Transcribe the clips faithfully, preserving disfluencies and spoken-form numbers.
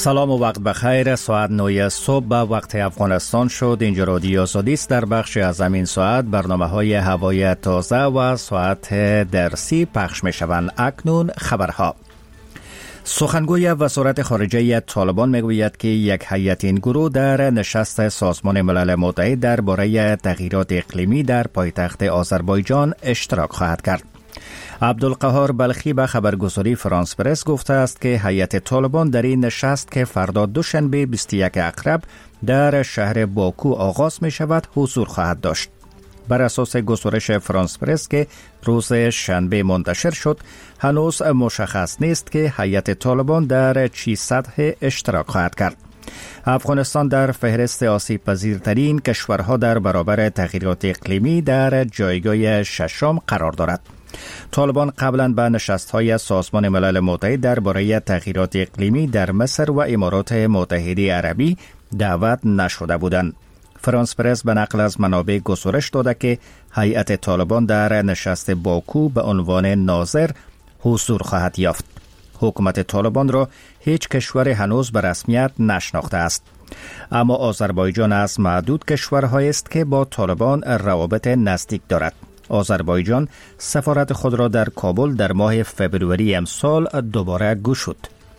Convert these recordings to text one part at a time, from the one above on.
سلام و وقت بخیر. ساعت نه صبح به وقت افغانستان شد. اینجا رادیو آزادی است. در بخش از همین ساعت برنامه های هوای تازه و ساعت درسی پخش می شوند. اکنون خبرها. سخنگوی وزارت خارجه طالبان میگوید که یک هیئت این گروه در نشست سازمان ملل متحد درباره تغییرات اقلیمی در پایتخت آذربایجان اشتراک خواهد کرد. عبدالقهار بلخی به خبرگزاری فرانس پرس گفته است که هیئت طالبان در این نشست که فردا دوشنبه بیست و یک اکتبر در شهر باکو آغاز می شود حضور خواهد داشت. بر اساس گزارش فرانس پرس که روز شنبه منتشر شد، هنوز مشخص نیست که هیئت طالبان در چه سطح اشتراک خواهد کرد. افغانستان در فهرست آسیب پذیرترین کشورها در برابر تغییرات اقلیمی در جایگاه ششم قرار دارد. طالبان قبلا به نشست‌های سازمان ملل متحد درباره تغییرات اقلیمی در مصر و امارات متحده عربی دعوت نشده بودند. فرانس پرس به نقل از منابع گزارش داده که هیئت طالبان در نشست باکو به عنوان ناظر حضور خواهد یافت. حکومت طالبان را هیچ کشور هنوز به رسمیت نشناخته است. اما آذربایجان از معدود کشورهایی است که با طالبان روابط نزدیک دارد. آذربایجان سفارت خود را در کابل در ماه فبروری امسال دوباره گشود.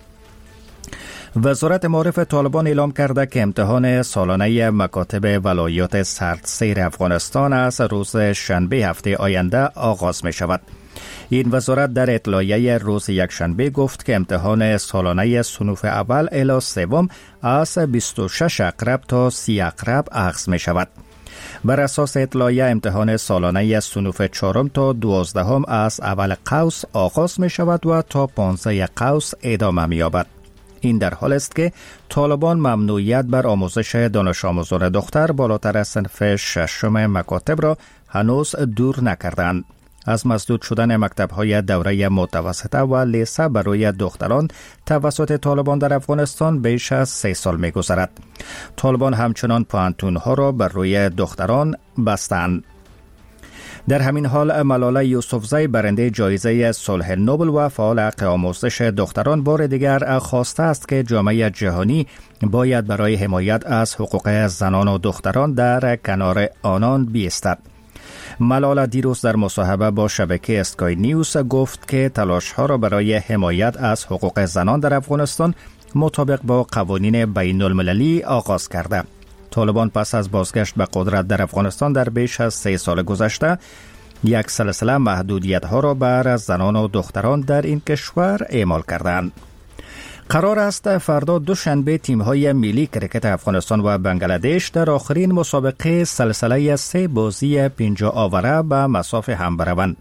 وزارت معارف طالبان اعلام کرده که امتحان سالانه مکاتب ولایات سردسیر افغانستان از روز شنبه هفته آینده آغاز می شود. این وزارت در اطلاعیه روز یک شنبه گفت که امتحان سالانه صنوف اول الی سوم از بیست و شش اکتبر تا سی اکتبر آغاز می شود. بر اساس اطلاعیه امتحان سالانه صنوف چهارم تا دوازدهم از اول قوس آغاز می شود و تا پانزده قوس ادامه می یابد. این در حال است که طالبان ممنوعیت بر آموزش دانش آموزان دختر بالاتر از صنف ششم مکاتب را هنوز دور نکردند. از مسدود شدن مکتب‌های دوره متوسطه و لیسه برای دختران توسط طالبان در افغانستان بیش از سه سال می‌گذرد. طالبان همچنان پوهنتون‌ها را بر روی دختران بستند. در همین حال ملاله یوسفزی برنده جایزه صلح نوبل و فعال حق آموزش دختران بار دیگر خواسته است که جامعه جهانی باید برای حمایت از حقوق زنان و دختران در کنار آنان بایستد. ملاله دیروز در مصاحبه با شبکه اسکای نیوز گفت که تلاش‌ها را برای حمایت از حقوق زنان در افغانستان مطابق با قوانین بین المللی آغاز کرده. طالبان پس از بازگشت به قدرت در افغانستان در بیش از سه سال گذشته یک سلسله محدودیت‌ها را بر زنان و دختران در این کشور اعمال کردند. قرار است فردا دوشنبه تیم‌های ملی کرکت افغانستان و بنگلادش در آخرین مسابقه سلسله سه بازی پنجاه آوره به مسافه هم بروند.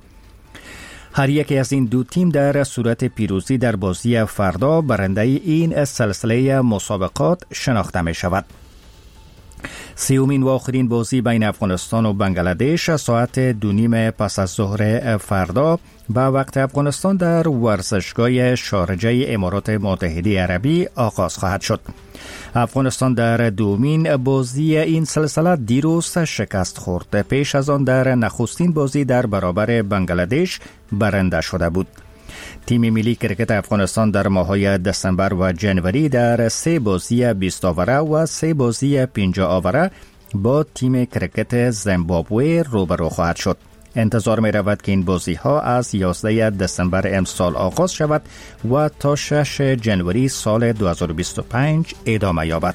هر یکی از این دو تیم در صورت پیروزی در بازی فردا برنده این سلسله مسابقات شناخته می شود. سیومین و آخرین بازی بین افغانستان و بنگلادش ساعت دو نیم پس از ظهر فردا به وقت افغانستان در ورزشگاه شارجه امارات متحده عربی آغاز خواهد شد. افغانستان در دومین بازی این سلسله دیروز شکست خورد. پیش از آن در نخستین بازی در برابر بنگلادش برنده شده بود. تیم ملی کرکت افغانستان در ماه‌های دسامبر و جنوری در سه بازی بیست آوره و سه بازی پنجاه آوره با تیم کرکت زیمبابوه روبرو خواهد شد. انتظار می رود که این بازی ها از یازده دسامبر امسال آغاز شود و تا شش جنوری سال دو هزار و بیست و پنج ادامه یابد.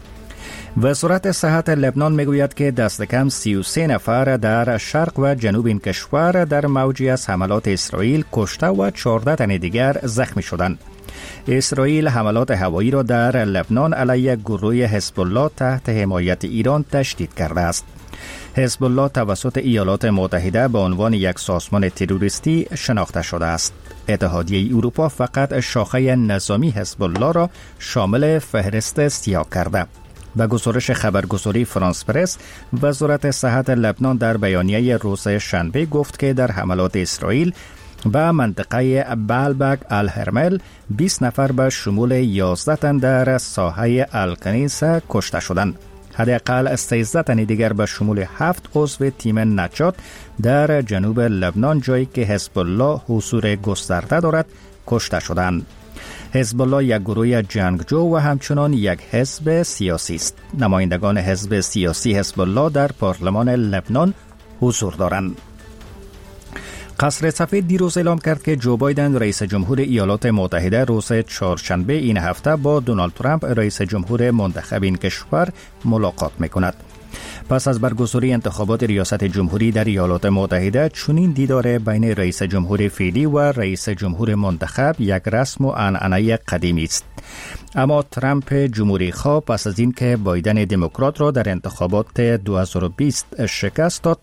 وزارت صحت لبنان میگوید که دست کم سی و سه نفر در شرق و جنوب این کشور در موجی از حملات اسرائیل کشته و چهارده تن دیگر زخمی شدند. اسرائیل حملات هوایی را در لبنان علیه گروه حزب الله تحت حمایت ایران تشدید کرده است. حزب الله توسط ایالات متحده به عنوان یک سازمان تروریستی شناخته شده است. اتحادیه اروپا فقط شاخه نظامی حزب الله را شامل فهرست سیاه کرده. به گزارش خبرگزاری فرانس پرس، وزارت صحت لبنان در بیانیه روز شنبه گفت که در حملات اسرائیل به منطقه بالبک الهرمل بیست نفر به شمول یازده تن در ساحه الکنیسه کشته شدند. حداقل سیزده تن دیگر به شمول هفت عضو تیم نجات در جنوب لبنان جایی که حزب الله حضور گسترده دارد کشته شدند. حزب الله یک گروه جنگجو و همچنان یک حزب سیاسی است. نمایندگان حزب سیاسی حزب الله در پارلمان لبنان حضور دارند. قصر سفید دیروز اعلام کرد که جو بایدن رئیس جمهور ایالات متحده روز چهارشنبه این هفته با دونالد ترامپ رئیس جمهور منتخب این کشور ملاقات میکند. پس از برگزاری انتخابات ریاست جمهوری در ایالات متحده، چنین دیدار بین رئیس جمهور فعلی و رئیس جمهور منتخب یک رسم و عنعنه قدیمی است. اما ترامپ جمهوری خواه پس از اینکه بایدن دموکرات را در انتخابات دو هزار و بیست شکست داد،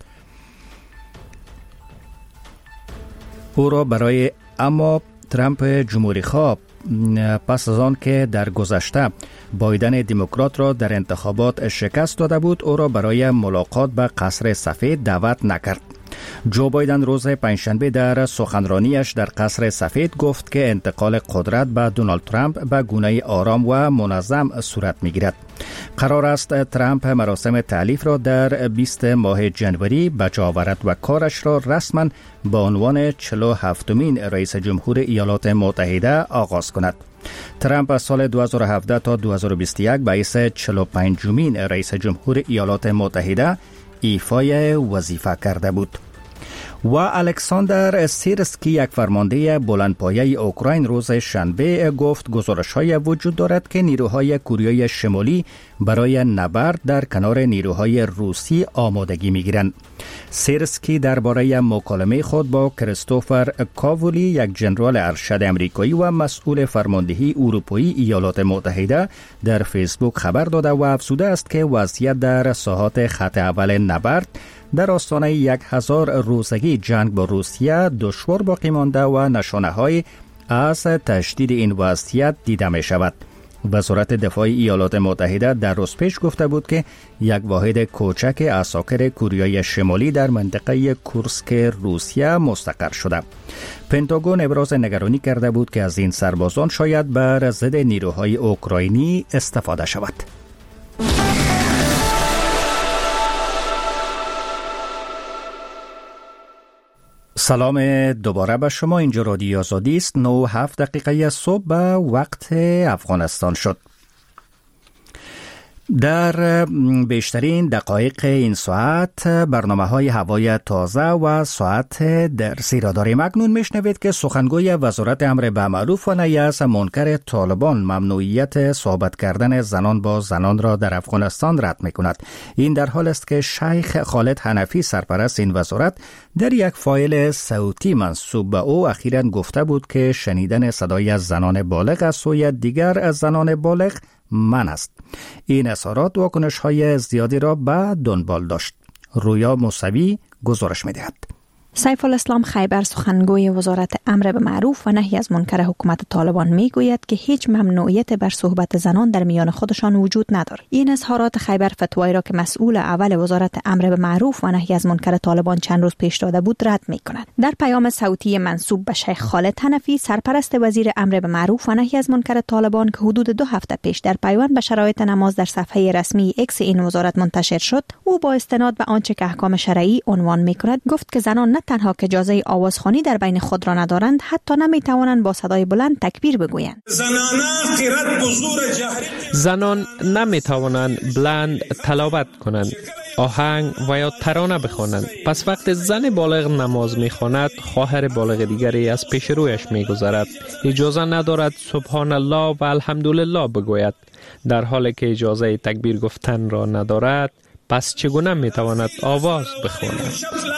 او را برای اما ترامپ جمهوری خواه پس از آن که در گذشته بایدن دموکرات را در انتخابات شکست داده بود، او را برای ملاقات به قصر سفید دعوت نکرد. جو بایدن روز پنجشنبه در سخنرانیش در قصر سفید گفت که انتقال قدرت به دونالد ترامپ به گونه آرام و منظم صورت می‌گیرد. قرار است ترامپ مراسم تألیف را در بیست ماه جنوری به جا آورد و کارش را رسما با عنوان چهل و هفتمین رئیس جمهور ایالات متحده آغاز کند. ترامپ از سال دو هزار و هفده تا دو هزار و بیست و یک به حیث چهل و پنجمین رئیس جمهور ایالات متحده ایفای وظیفه کرده بود. و الکساندر سیرسکی، یک فرمانده بلندپایه اوکراین، روز شنبه گفت گزارش‌های وجود دارد که نیروهای کره شمالی برای نبرد در کنار نیروهای روسی آمادگی می‌گیرند. سیرسکی درباره مکالمه خود با کریستوفر کاوولی، یک ژنرال ارشد آمریکایی و مسئول فرماندهی اروپایی ایالات متحده، در فیسبوک خبر داده و افزوده است که وضعیت در ساحات خط اول نبرد در آستانه یک هزار روزگی جنگ با روسیه دشوار باقی مانده و نشانه‌های از تشدید این وضعیت دیده می شود. وزارت دفاع ایالات متحده در روز پیش گفته بود که یک واحد کوچک عساکر کره شمالی در منطقه کورسک روسیه مستقر شده. پنتاگون ابراز نگرانی کرده بود که از این سربازان شاید بر ضد نیروهای اوکراینی استفاده شود. سلام دوباره به شما. اینجا رادیو آزادی است. نه و هفت دقیقه صبح به وقت افغانستان شد. در بیشترین دقایق این ساعت برنامه های هوای تازه و ساعت درسی را داریم. اکنون میشنوید که سخنگوی وزارت امر بالمعروف و نهی از منکر طالبان ممنوعیت صحبت کردن زنان با زنان را در افغانستان رد میکند. این در حال است که شیخ خالد حنفی، سرپرست این وزارت، در یک فایل صوتی منسوب به او اخیراً گفته بود که شنیدن صدای از زنان بالغ از سوی دیگر از زنان بالغ من است. این اظهارات واکنش های زیادی را به دنبال داشت. رویا موسوی گزارش می دهد. سیف الاسلام خیبر، سخنگوی وزارت امر بالمعروف و نهی از منکر حکومت طالبان، می گوید که هیچ ممنوعیت بر صحبت زنان در میان خودشان وجود ندارد. این اظهارات خیبر فتوایی را که مسئول اول وزارت امر بالمعروف و نهی از منکر طالبان چند روز پیش داده بود رد می کند. در پیام صوتی منسوب به شیخ خالد حنفی، سرپرست وزیر امر بالمعروف و نهی از منکر طالبان، که حدود دو هفته پیش در پیوند به شرایط نماز در صفحه رسمی ایکس این وزارت منتشر شد، او با استناد به آنچه که احکام شرعی عنوان می کند گفت که زنان نه تنها که اجازه آوازخوانی در بین خود را ندارند، حتی نمی توانند با صدای بلند تکبیر بگویند. زنان نمی توانند بلند تلاوت کنند، آهنگ و یا ترانه بخوانند. پس وقت زن بالغ نماز می خواند، خواهر بالغ دیگری از پیش رویش می گذرد. اجازه ندارد سبحان الله و الحمدلله بگوید. در حالی که اجازه تکبیر گفتن را ندارد، پس چگونه می تواند آواز بخواند؟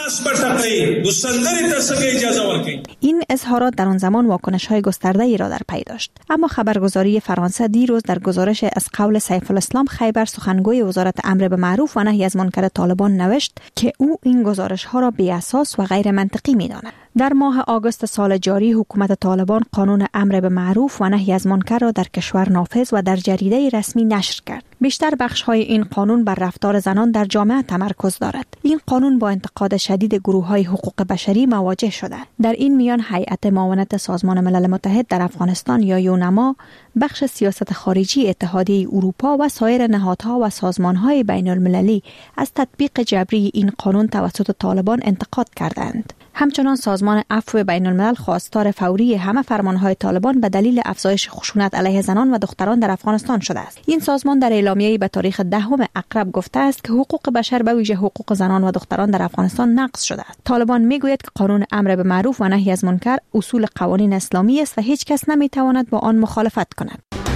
این اظهارات در آن زمان واکنش های گسترده ای را در پی داشت. اما خبرگزاری فرانسه دیروز در گزارش از قول سیف الاسلام خیبر، سخنگوی وزارت امر بالمعروف و نهی از منکر طالبان، نوشت که او این گزارش ها را بی اساس و غیر منطقی می داند. در ماه آگوست سال جاری، حکومت طالبان قانون امر بالمعروف و نهی از منکر را در کشور نافذ و در جریده رسمی نشر کرد. بیشتر بخش های این قانون بر رفتار زنان در جامعه تمرکز دارد. این قانون با انتقاد شدید گروه های حقوق بشری مواجه شده. در این میان هیئت معاونت سازمان ملل متحد در افغانستان یا یونما، بخش سیاست خارجی اتحادیه اروپا و سایر نهادها و سازمان‌های بین‌المللی از تطبیق جبری این قانون توسط طالبان انتقاد کردند. همچنان سازمان سازمان عفو بین الملل خواستار فوری همه فرمانهای طالبان به دلیل افزایش خشونت علیه زنان و دختران در افغانستان شده است. این سازمان در اعلامیه‌ای به تاریخ دهم اقرب گفته است که حقوق بشر به ویژه حقوق زنان و دختران در افغانستان نقض شده است. طالبان میگوید که قانون امر به معروف و نهی از منکر اصول قوانین اسلامی است و هیچ کس نمیتواند با آن مخالفت کند.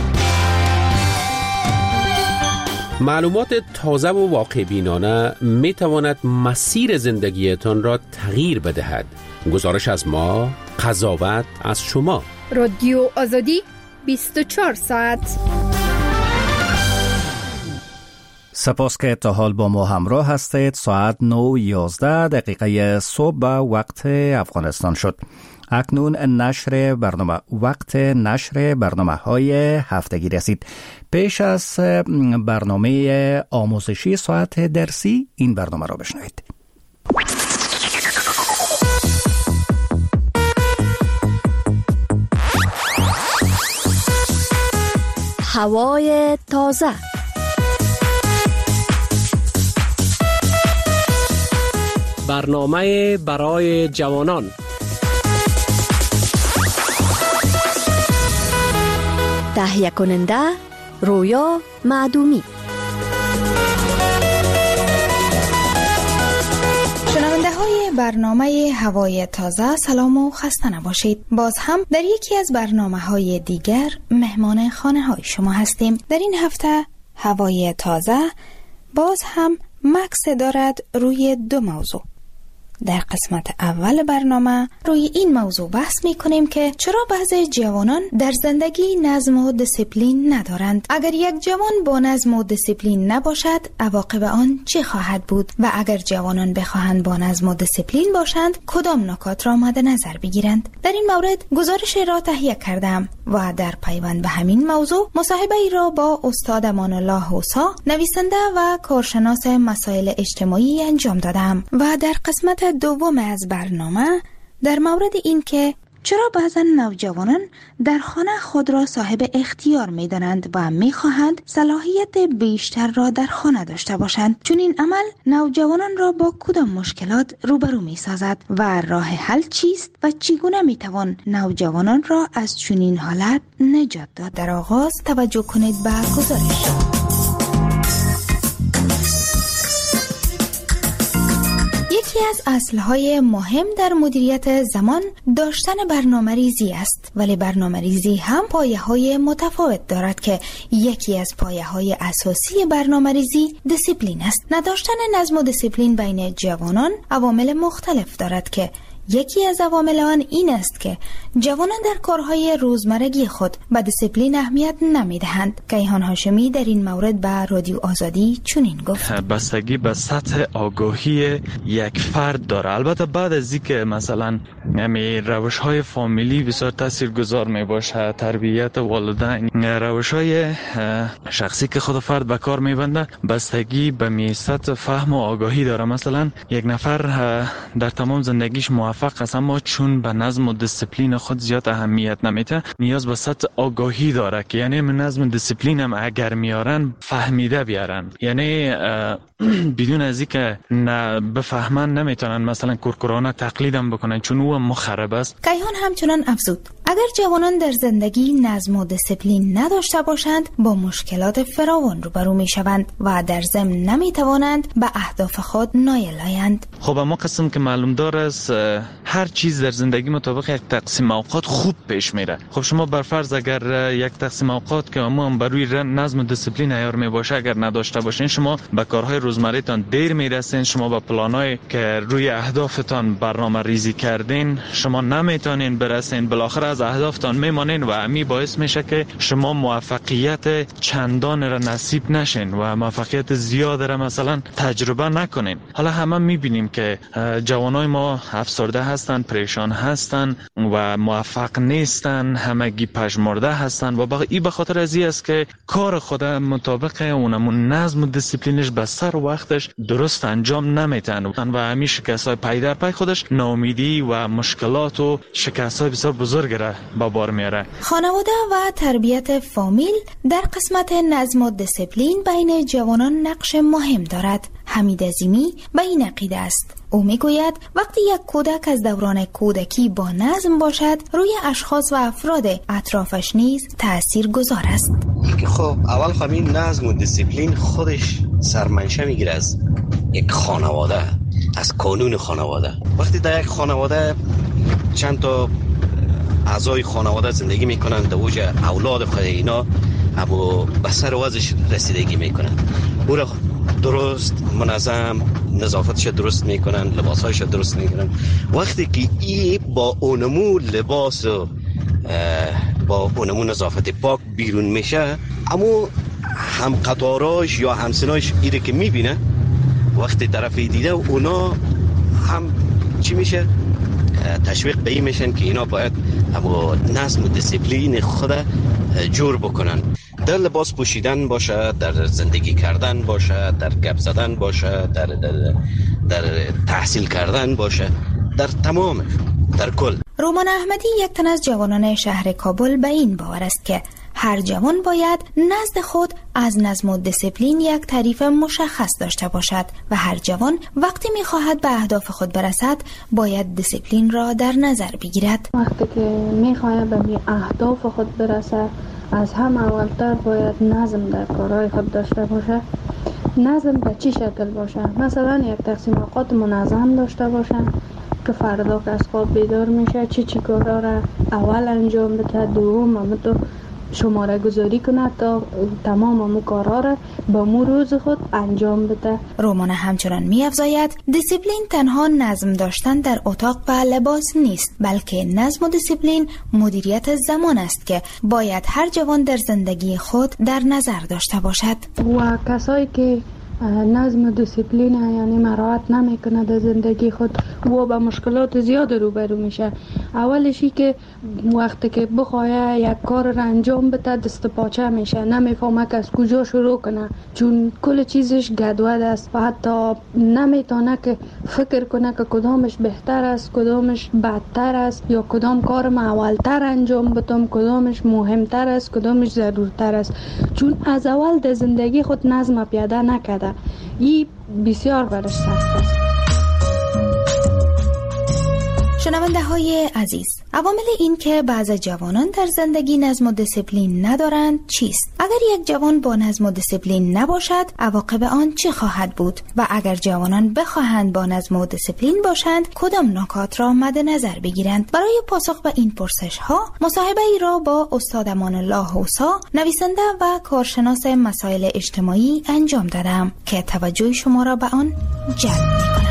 معلومات تازه و واقع بینانه می تواند مسیر زندگیتان را تغییر بدهد. گزارش از ما، قضاوت از شما. رادیو آزادی بیست و چهار ساعت. سپاس که تا حال با ما همراه هستید. ساعت نه و یازده دقیقه صبح به وقت افغانستان شد. اکنون نشر برنامه وقت نشر برنامه های هفتگی رسید. پیش از برنامه آموزشی ساعت درسی این برنامه را بشنوید. هوای تازه. برنامه برای جوانان. تهیه کننده رویا معدومی. شنونده های برنامه هوای تازه، سلام و خسته نباشید. باز هم در یکی از برنامه های دیگر مهمان خانه های شما هستیم. در این هفته هوای تازه باز هم مکس دارد روی دو موضوع. در قسمت اول برنامه روی این موضوع بحث می کنیم که چرا بعضی جوانان در زندگی نظم و دیسیپلین ندارند. اگر یک جوان با نظم و دیسیپلین نباشد، عواقب آن چه خواهد بود؟ و اگر جوانان بخواهند با نظم و دیسیپلین باشند، کدام نکات را مد نظر بگیرند؟ در این مورد گزارش را تهیه کردم و در پیوند به همین موضوع مصاحبه ای را با استاد امان الله حوسا، نویسنده و کارشناس مسائل اجتماعی انجام دادم. و در قسمت دوم از برنامه در مورد این که چرا بعضا نوجوانان در خانه خود را صاحب اختیار می دانند و می خواهند صلاحیت بیشتر را در خانه داشته باشند، چون این عمل نوجوانان را با کدام مشکلات روبرو می سازد و راه حل چیست و چگونه می توان نوجوانان را از چنین حالت نجات داد؟ در آغاز توجه کنید به گزارش. یکی از اصلهای مهم در مدیریت زمان داشتن برنامه ریزی است، ولی برنامه ریزی هم پایه های متفاوت دارد که یکی از پایه های اساسی برنامه ریزی دیسیپلین است. نداشتن نظم و دیسیپلین بین جوانان عوامل مختلف دارد که یکی از عوامل آن این است که جوانان در کارهای روزمرگی خود به دیسیپلین اهمیت نمیدهند. کیهان هاشمی در این مورد به رادیو آزادی چنین گفت: بستگی به سطح آگاهی یک فرد داره. البته بعد از اینکه مثلا یعنی روش‌های فامیلی بسیار تاثیرگذار میباشه، تربیت والدین، روش‌های شخصی که خود فرد به کار میبنده، بستگی به می سطح فهم و آگاهی داره. مثلا یک نفر در تمام زندگیش موفق است، اما چون به نظم و دیسیپلین خود زیاد اهمیت نمیده، نیاز به سطح آگاهی داره که یعنی من نظم و دیسیپلین هم اگر میارن فهمیده بیارن، یعنی بدون از اینکه نه بفهمن نمیتونن مثلا کورکورانه تقلیدم بکنن، چون او مخرب است. کیهان همچنان افزود: اگر جوانان در زندگی نظم و دیسیپلین نداشته باشند، با مشکلات فراوان روبرو میشوند و در ضمن نمیتوانند به اهداف خود نایل آیند. خب اما قسم که معلوم دار است هر چیز در زندگی مطابق یک تقسیم اوقات خوب پیش میره. خب شما بر فرض اگر یک تقسیم اوقات که اما بر روی نظم و دیسیپلین عیار میباشه اگر نداشته باشین، شما به کارهای روزمرهتان دیر میرسین، شما به پلانای که روی اهدافتان برنامه ریزی کردین شما نمیتونین برسین، بالاخره از اهدافتان میمانین و امی باعث میشه که شما موفقیت چندان را نصیب نشین و موفقیت زیاد را مثلا تجربه نکنین. حالا همه میبینیم که جوانای ما افسرده هستن، پریشان هستن و موفق نیستن، همگی پژمرده هستن و این به خاطر از این است که کار خود مطابق اونمون نظم و دیسیپلینش به سر وقتش درست انجام نمیتن و همین شکست‌های پی در پی خودش ناامیدی و مشکلات و شکست‌های بسیار بزرگ را به بار میاره. خانواده و تربیت فامیل در قسمت نظم و دیسیپلین بین جوانان نقش مهم دارد. حمید عظیمی به این عقیده است. او میگوید وقتی یک کودک از دوران کودکی با نظم باشد، روی اشخاص و افراد اطرافش نیز تأثیر گذار است. خب اول خب این نظم و دیسیپلین خودش سرمنشه میگیره از یک خانواده، از قانون خانواده. وقتی در یک خانواده چند تا اعضای خانواده زندگی میکنن، در اوج اولاد خود اینا اما به سر وضعش رسیدگی میکنن، او را درست منظم نظافتش درست میکنن، لباسهایش درست میکنن. وقتی که ای با اونمو لباس و با اونمو نظافت پاک بیرون میشه، اما هم قطاراش یا همسناش ایره که میبینه، وقتی طرفی دیده اونا هم چی میشه؟ تشویق به این میشن که اینا باید اما نظم و دیسیپلین خود جور بکنن. در لباس پوشیدن باشه، در زندگی کردن باشه، در گپ زدن باشه، در, در, در تحصیل کردن باشه، در تمام، در کل. رومان احمدی یک تن از جوانان شهر کابل به این باور است که هر جوان باید نزد خود از نظم و دیسیپلین یک تعریف مشخص داشته باشد و هر جوان وقتی می‌خواهد به اهداف خود برسد باید دیسیپلین را در نظر بگیرد. وقتی که می‌خواهد به اهداف خود برسد، از هم اولتر باید نظم در کارهای خود داشته باشه. نظم به چی شکل باشه؟ مثلا یک تقسیم اوقات منظم داشته باشه که فردا که از خواب بیدار میشه چی چی کارا را اول انجام بده، دوم هم تو شماره گذاری کنه تا تمام امو کارها را با مو روز خود انجام بده. رومان همچنان می افزاید دیسیپلین تنها نظم داشتن در اتاق و لباس نیست، بلکه نظم و دیسیپلین مدیریت زمان است که باید هر جوان در زندگی خود در نظر داشته باشد. و کسایی که نظم و دیسیپلین یعنی مراعات نمیکنه در زندگی خود و با مشکلات زیاد روبرو میشه. اولشی که وقتی که بخواه یک کار را انجام بده دست پاچه میشه، نمیفهمه که از کجا شروع کنه، چون کل چیزش گدود است و حتی نمیتونه که فکر کنه که کدامش بهتر است، کدامش بدتر است، یا کدام کار ما اولتر انجام بدم، کدامش مهمتر است، کدامش ضرورتر است، چون از اول در زندگی خود نظم پیاده نکرده. این بسیار برش سخت است. شنونده های عزیز، عوامل این که بعض جوانان در زندگی نظم و دیسیپلین ندارند چیست؟ اگر یک جوان با نظم و دیسیپلین نباشد، عواقب آن چه خواهد بود؟ و اگر جوانان بخواهند با نظم و دیسیپلین باشند، کدام نکات را مد نظر بگیرند؟ برای پاسخ به این پرسش ها، مصاحبه ای را با استاد امان الله حوسا، نویسنده و کارشناس مسائل اجتماعی انجام دادم که توجه شما را به آن جلب می‌کند.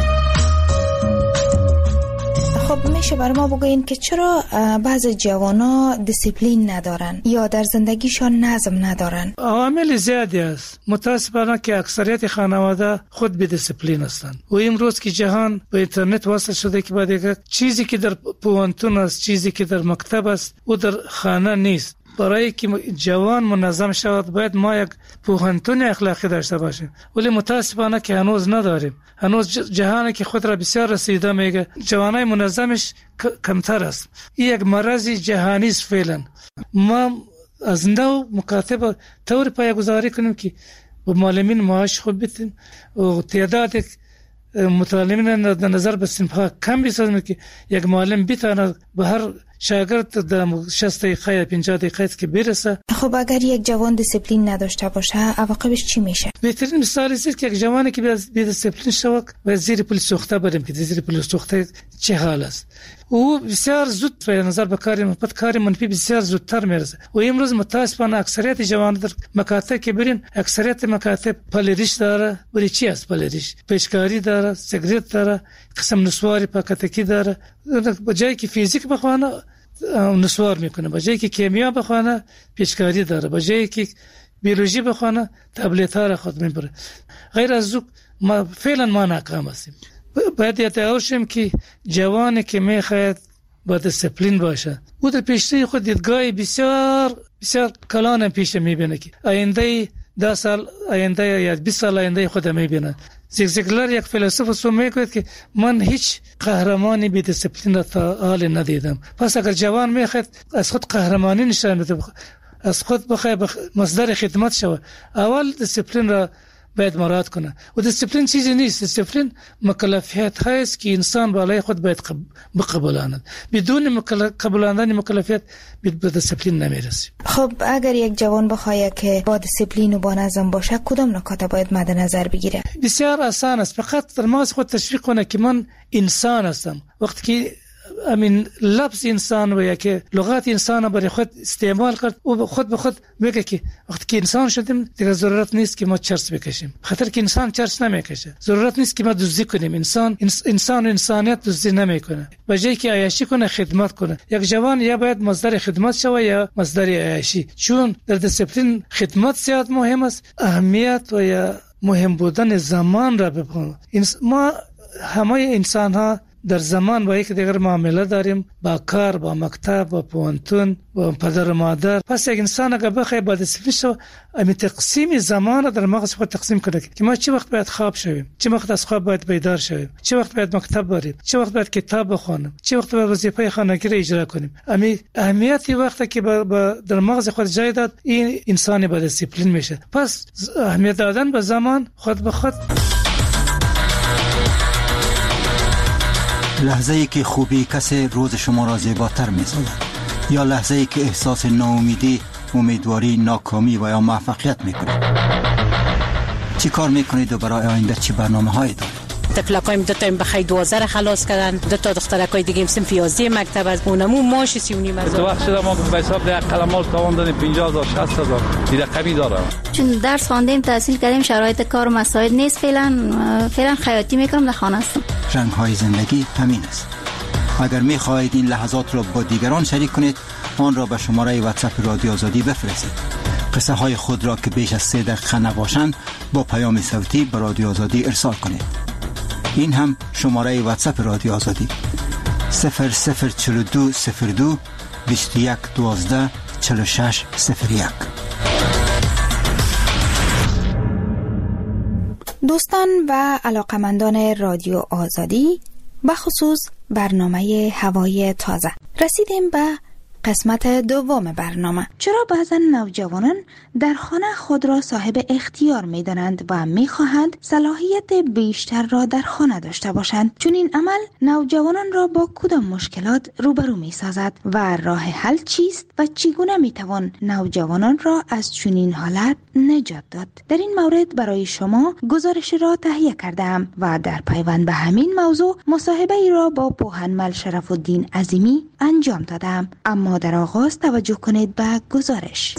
خب میشه برای ما بگوین که چرا بعض جوانا دیسیپلین ندارن یا در زندگیشان نظم ندارن؟ عوامل زیادی است. متاسفانه که اکثریت خانواده خود بی دیسیپلین هستند و امروز که جهان به اینترنت وصل شده که بعد یک چیزی که در پوانتون است، چیزی که در مکتب است و در خانه نیست. برای که جوان منظم شود باید ما یک پوهنتون اخلاقی داشته باشیم، ولی متاسفانه که هنوز نداریم. هنوز جهانی که خود را بسیار رسیده میگه جوانای منظمش کمتر است. این یک مرض جهانی است فعلا. ما از نو مکاتب طور پایه‌گذاری کنیم که با معلمین معاش خوب بدیم و تعداد متعلمین در نظر به صنف‌ها کم بسازیم که یک معلم بتواند به هر شاگرد در شصت دقیقه یا پنجاه دقیقه که برسه. خب اگر یک جوان دیسیپلین نداشته باشه عواقبش چی میشه؟ بهترین مثال است که یک جوانی که بی دیسیپلین شود و زیر پل سوخته بریم که زیر پل سوخته چه حال است. او بسیار زود به نظر به کار مثبت کار منفی بسیار زودتر میرسه. و امروز متاسفانه اکثریت جوانان در مکاتب که برین اکثریت مکاتب پلریش داره. ولی چی است پلریش؟ پیشکاری داره، سیگریت داره، قسم نسواری پاکتکی داره. به جایی که فیزیک بخوانه نسوار میکنه، به جایی که کیمیا بخوانه پیشکاری داره، به جایی که بیولوژی بخوانه تبلیت ها را خود میبره. غیر از او ما فعلا ما ناکام هستیم. باید یاد باشیم که جوانی که میخواد با دیسیپلین باشه او در پیشروی خود دیدگاه بسیار بسیار کلان پیش میبینه که آینده ده سال آینده یا بیست سال آینده خود میبینه. زیگزیگلر یک فیلسوف سو میگوید که من هیچ قهرمانی بی دیسیپلین را تا حال ندیدم. پس اگر جوان میخواد از خود قهرمانی نشان بده، از خود بخواد مصدر خدمت شود، اول دیسیپلین را باید مراعات کنه. و دیسپلین چیزی نیست. دیسپلین مکلفیت هست که انسان بالای خود باید بقبولاند. بدون قبولاندن مکلفیت به دیسپلین نمیرسیم. خب اگر یک جوان بخواد که با دیسپلین و با نظم باشه کدام نکات باید مد نظر بگیره؟ بسیار آسان است. فقط در مغز خود تشویق کنه که من انسان هستم. وقتی که امین لفظ انسان و یا که لغات انسان برای خود استعمال کرد و خود به خود میگه که وقتی که انسان شدیم دیگه ضرورت نیست که ما چرس بکشیم. خاطر که انسان چرس نمیکشه. ضرورت نیست که ما دزدی کنیم. انسان انسان و انسانیت دزدی نمیکنه. به جای که عیاشی کنه خدمت کنه. یک جوان یا باید مصدر خدمت شوه یا مصدر عیاشی. چون در دیسپلین خدمت زیاد مهم است. اهمیت و یا مهم بودن زمان را بپنه. ما همه انسان ها در زمان با یک دیگر معامله داریم، با کار، با مکتب، با پوانتون، با پدر و مادر. پس یک انسان اگر بخواه با دیسپلین شو امی تقسیم زمان در مغز خود تقسیم کنه که ما چه وقت باید خواب شویم، چه وقت از خواب باید بیدار شویم، چه وقت باید مکتب بریم، چه وقت باید کتاب بخونیم، چه وقت باید وظیفه خانگی را اجرا کنیم. امی اهمیتی وقتی که با, با در مغز خود جای داد این انسان با دیسپلین میشه. پس اهمیت دادن به زمان خود به خود. لحظه ای که خوبی کسی روز شما را زیباتر می سازد یا لحظه ای که احساس ناامیدی، امیدواری، ناکامی و یا موفقیت می کنید. چی کار می کنید و برای آینده چی برنامه هایی دارید؟ طفلکایم دو تا بخیر دوازده را خلاص کردن، دو تا دخترکای دیگه صنف یازده مکتب از اونمو ماش سی و نیم هزار. تو وقت شده ما به حساب ده قلمال تاوان دادیم پنجاه هزار شصت هزار دیگه کمی داره. چون درس خواندیم تحصیل کردیم شرایط کار و مسائل نیست، فعلا فعلا خیاطی میکنم در خانه هستم. رنگ های زندگی همین است. اگر می خواهید این لحظات را با دیگران شریک کنید آن را به شماره واتساپ رادیو آزادی بفرستید. قصه های خود را که بیش از سه دقیقه نباشند با پیام صوتی به رادیو آزادی ارسال کنید. این هم شماره واتساپ رادیو آزادی صفر صفر چهل و دو صفر دو بیست و یک دوازده چهل و شش صفر یک. دوستان و علاقمندان رادیو آزادی، بخصوص برنامه هوای تازه، رسیدیم به قسمت دوم برنامه. چرا بعضا نوجوانان در خانه خود را صاحب اختیار می دانند و می خواهند صلاحیت بیشتر را در خانه داشته باشند؟ چون این عمل نوجوانان را با کدام مشکلات روبرو می سازد و راه حل چیست و چگونه می توان نوجوانان را از چنین حالت نجات داد؟ در این مورد برای شما گزارش را تهیه کردم و در پیوند به همین موضوع مصاحبه ای را با پوهنمل شرف الدین عظیمی انجام دادم. اما در آغاز توجه کنید به گزارش.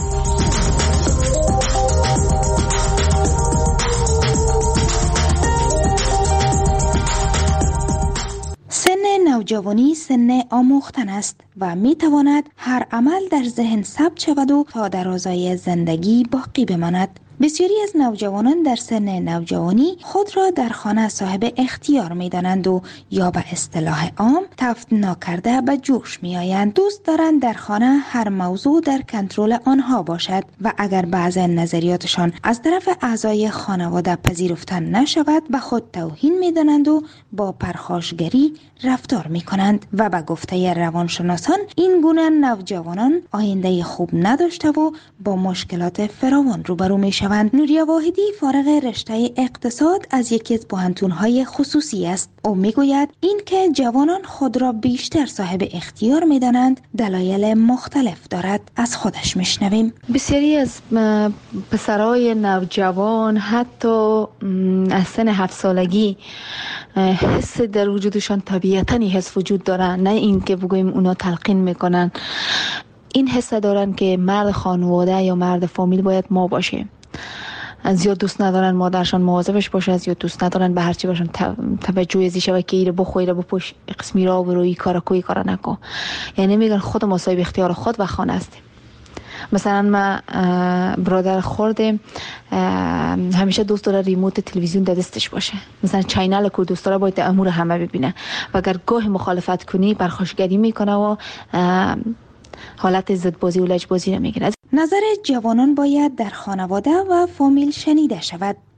سن نوجوانی سن آموختن است و می تواند هر عمل در ذهن ثبت شود و تا درازای زندگی باقی بماند. بسیاری از نوجوانان در سن نوجوانی خود را در خانه صاحب اختیار می دانند و یا به اصطلاح عام تفت ناکرده به جوش می آیند. دوست دارند در خانه هر موضوع در کنترل آنها باشد و اگر بعض نظریاتشان از طرف اعضای خانواده پذیرفته نشود به خود توهین می دانند و با پرخاشگری رفتار می کنند و به گفته روانشناسان این گونه نوجوانان آینده خوب نداشته و با مشکلات فراوان روبرو می شوند. نوریا واحدی فارغ رشته اقتصاد از یکی از پوهنتون‌های خصوصی است. او میگوید این که جوانان خود را بیشتر صاحب اختیار می‌دانند دلایل مختلف دارد. از خودش میشنویم. بسیاری از پسرای نوجوان حتی از سن هفت سالگی حس در وجودشان طبیعتاً حس وجود دارن، نه این که بگوییم اونا تلقین میکنن. این حس دارن که مرد خانواده یا مرد فامیل باید ما باشه. از زیاد دوست ندارن مادرشان مواظبش باشه، از زیاد دوست ندارن به هر چی باشن توجه ازی شوه که ایره بخو ایره بپوش قسمی را بروی کارا کوی کارا نکن. یعنی میگن خود ما صاحب اختیار خود و خانه هستیم. مثلا ما برادر خورده همیشه دوست داره ریموت تلویزیون در دستش باشه، مثلا چینل کو دوست داره باید امور همه ببینه و اگر گاه مخالفت کنی پرخاشگری میکنه و حالت ضدبازی و لجبازی رو میگیره. نظر جوانان باید در خانواده و فامیل شنیده شود.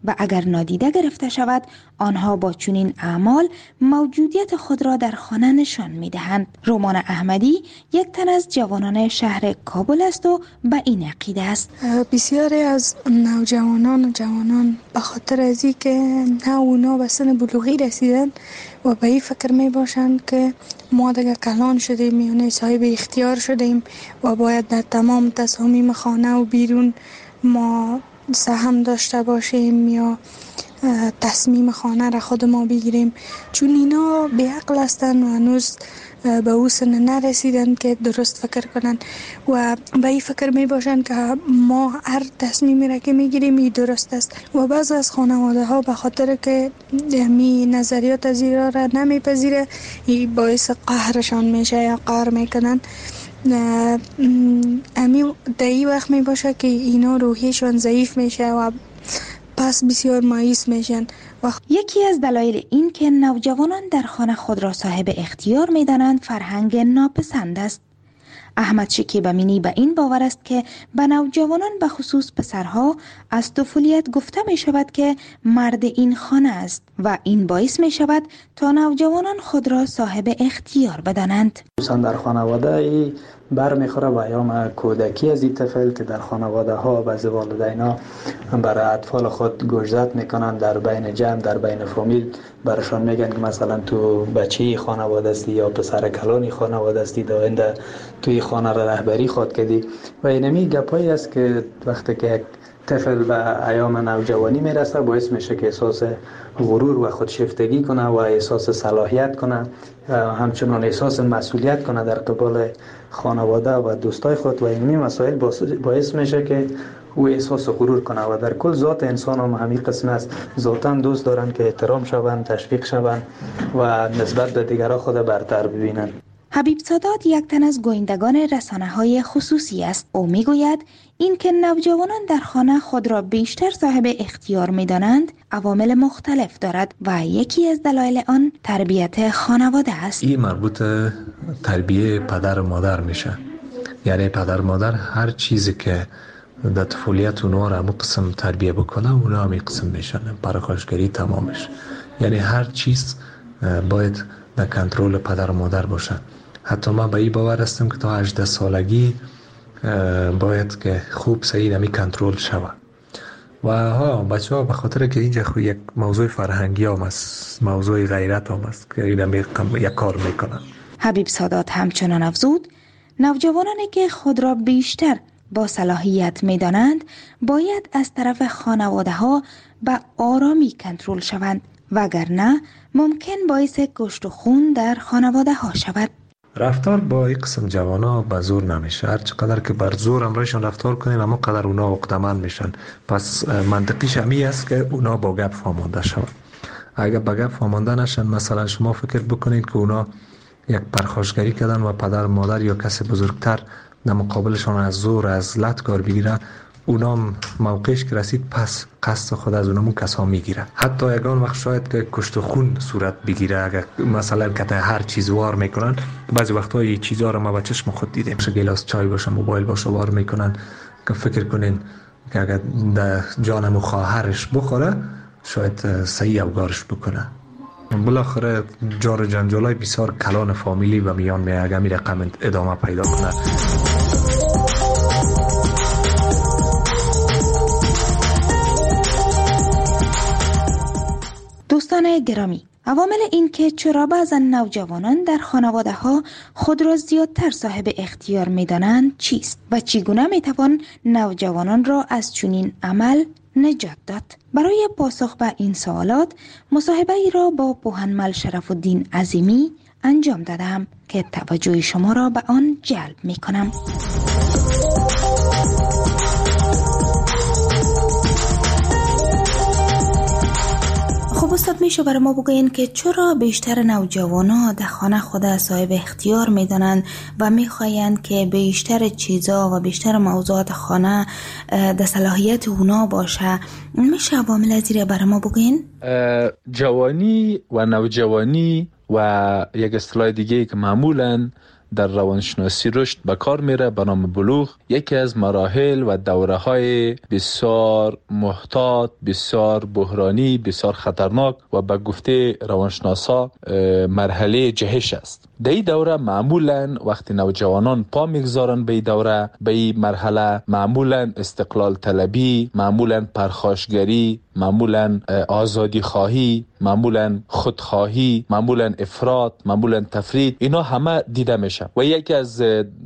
و اگر نادیده گرفته شود آنها با چنین اعمال موجودیت خود را در خانه نشان می‌دهند. رومان احمدی یک تن از جوانان شهر کابل است و به این عقیده است. بسیاری از نوجوانان و جوانان به خاطر از اینکه نه اونا به سن بلوغی رسیدن و به این فکر می باشند که ما دیگه کلان شدیم یعنی صاحب اختیار شدیم و باید در تمام تصامیم خانه و بیرون ما سهم داشته باشیم یا تصمیم خانه را خود ما بگیریم، چون اینا بی عقل هستند و هنوز به او سن نرسیدن که درست فکر کنن و به این فکر می باشن که ما هر تصمیمی را که می گیریم این درست است و بعض از خانواده ها به خاطر که می نظریات از این را نمی پذیره این باعث قهرشان میشه یا قهر میکنن. امی در این وقت می باشه که اینا روحیشان ضعیف میشه و پس بسیار مایوس میشن. یکی از دلایل این که نوجوانان در خانه خود را صاحب اختیار میدانند فرهنگ ناپسند است. احمد شکیب امینی به این باور است که به نوجوانان به خصوص پسرها از طفولیت گفته می شود که مرد این خانه است و این باعث می شود تا نوجوانان خود را صاحب اختیار بدانند. خصوصا در خانواده بر میخوره و ایام کودکی از این طفل که در خانواده ها بعضی والدینا برای اطفال خود گوشزد میکنن در بین جمع در بین فامیل برشان میگن که مثلا تو بچه خانواده استی یا پسر کلانی خانواده استی داینده توی خانه را رهبری خود کردی و اینمی گپایی است که وقتی که یک طفل به ایام نوجوانی میرسه باعث میشه که احساس غرور و خودشیفتگی کنه و احساس صلاحیت کنه و همچنان احساس مسئولیت کنه در قبال خانواده و دوستای خود و اینمی مسائل باعث میشه که او احساس غرور کنه و در کل ذات انسان هم همین قسم است. ذاتاً دوست دارن که احترام شوند، تشویق شوند و نسبت به دیگران خود برتر ببینن. حبیب سادات یک تن از گویندگان رسانه‌های خصوصی است. او میگوید این که نوجوانان در خانه خود را بیشتر صاحب اختیار می‌دانند عوامل مختلف دارد و یکی از دلایل آن تربیت خانواده است. این مربوط تربیت پدر و مادر میشه. یعنی پدر و مادر هر چیزی که در طفولیت اونها را همون قسم تربیه بکنه اونا همین قسم میشن، پرخاشگری تمامش. یعنی هر چیز باید در کنترل پدر و مادر باشه. حتی من به این باور هستم که تا هجده سالگی باید که خوب صحیح نمی کنترل شود و ها بچه ها به خاطر که اینجا خود یک موضوع فرهنگی هم است، موضوع غیرت هم است که این یک کار میکنن. حبیب سادات همچنان افزود نوجوانانی که خود را بیشتر با صلاحیت میدانند باید از طرف خانواده ها به آرامی کنترل شوند وگرنه ممکن باعث کشت و خون در خانواده ها شود. رفتار با این قسم جوانا به زور نمیشه. هر چقدر که بر زور امرایشان رفتار کنیم اما قدر اونا عقده‌مند میشن. پس منطقیش همی است که اونا با گپ فهمانده شود. اگر با گپ فهمانده نشن مثلا شما فکر بکنید که اونا یک پرخاشگری کردن و پدر مادر یا کسی بزرگتر در مقابلشان از زور از لط کار بگیره، اونا موقعش که رسید پس قصد خود از اونمون کسا میگیره. حتی یگان وقت شاید که کشت و خون صورت بگیره اگر مثلا که هر چیز وار میکنن. بعضی وقتا این چیزها رو ما با چشم خود دیدیم، گلاس چای باشه موبایل باشه وار میکنن که فکر کنین که اگر در جانم و خواهرش بخوره شاید صحیح اوگارش بکنه. بالاخره جار جنجالای بسیار کلان فامیلی و میان می اگر می رقم ادامه پیدا کنه. دوستان گرامی، عوامل این که چرا بعضا نوجوانان در خانواده ها خود را زیادتر صاحب اختیار می دانند چیست و چگونه می توان نوجوانان را از چنین عمل نجات داد؟ برای پاسخ به این سوالات مصاحبه ای را با پوهنمل شرف الدین عظیمی انجام دادم که توجه شما را به آن جلب می کنم. خب استاد میشه برای ما بگوین که چرا بیشتر نوجوانا در خانه خود صاحب اختیار میدانند و میخواین که بیشتر چیزا و بیشتر موضوعات خانه در صلاحیت اونا باشه؟ میشه عوامل از این برای ما بگوین؟ جوانی و نوجوانی و یک اصطلاح دیگه که معمولاً در روانشناسی رشد به کار میره به نام بلوغ. یکی از مراحل و دوره های بسیار محتاط، بسیار بحرانی، بسیار خطرناک و به گفته روانشناسا مرحله جهش است. در این دوره معمولا وقتی نوجوانان پا میگذارن به این دوره، به این مرحله، معمولا استقلال طلبی، معمولا پرخاشگری، معمولا آزادی خواهی، معمولا خودخواهی، معمولا افراط، معمولا تفرید، اینا همه دیده میشه و یکی از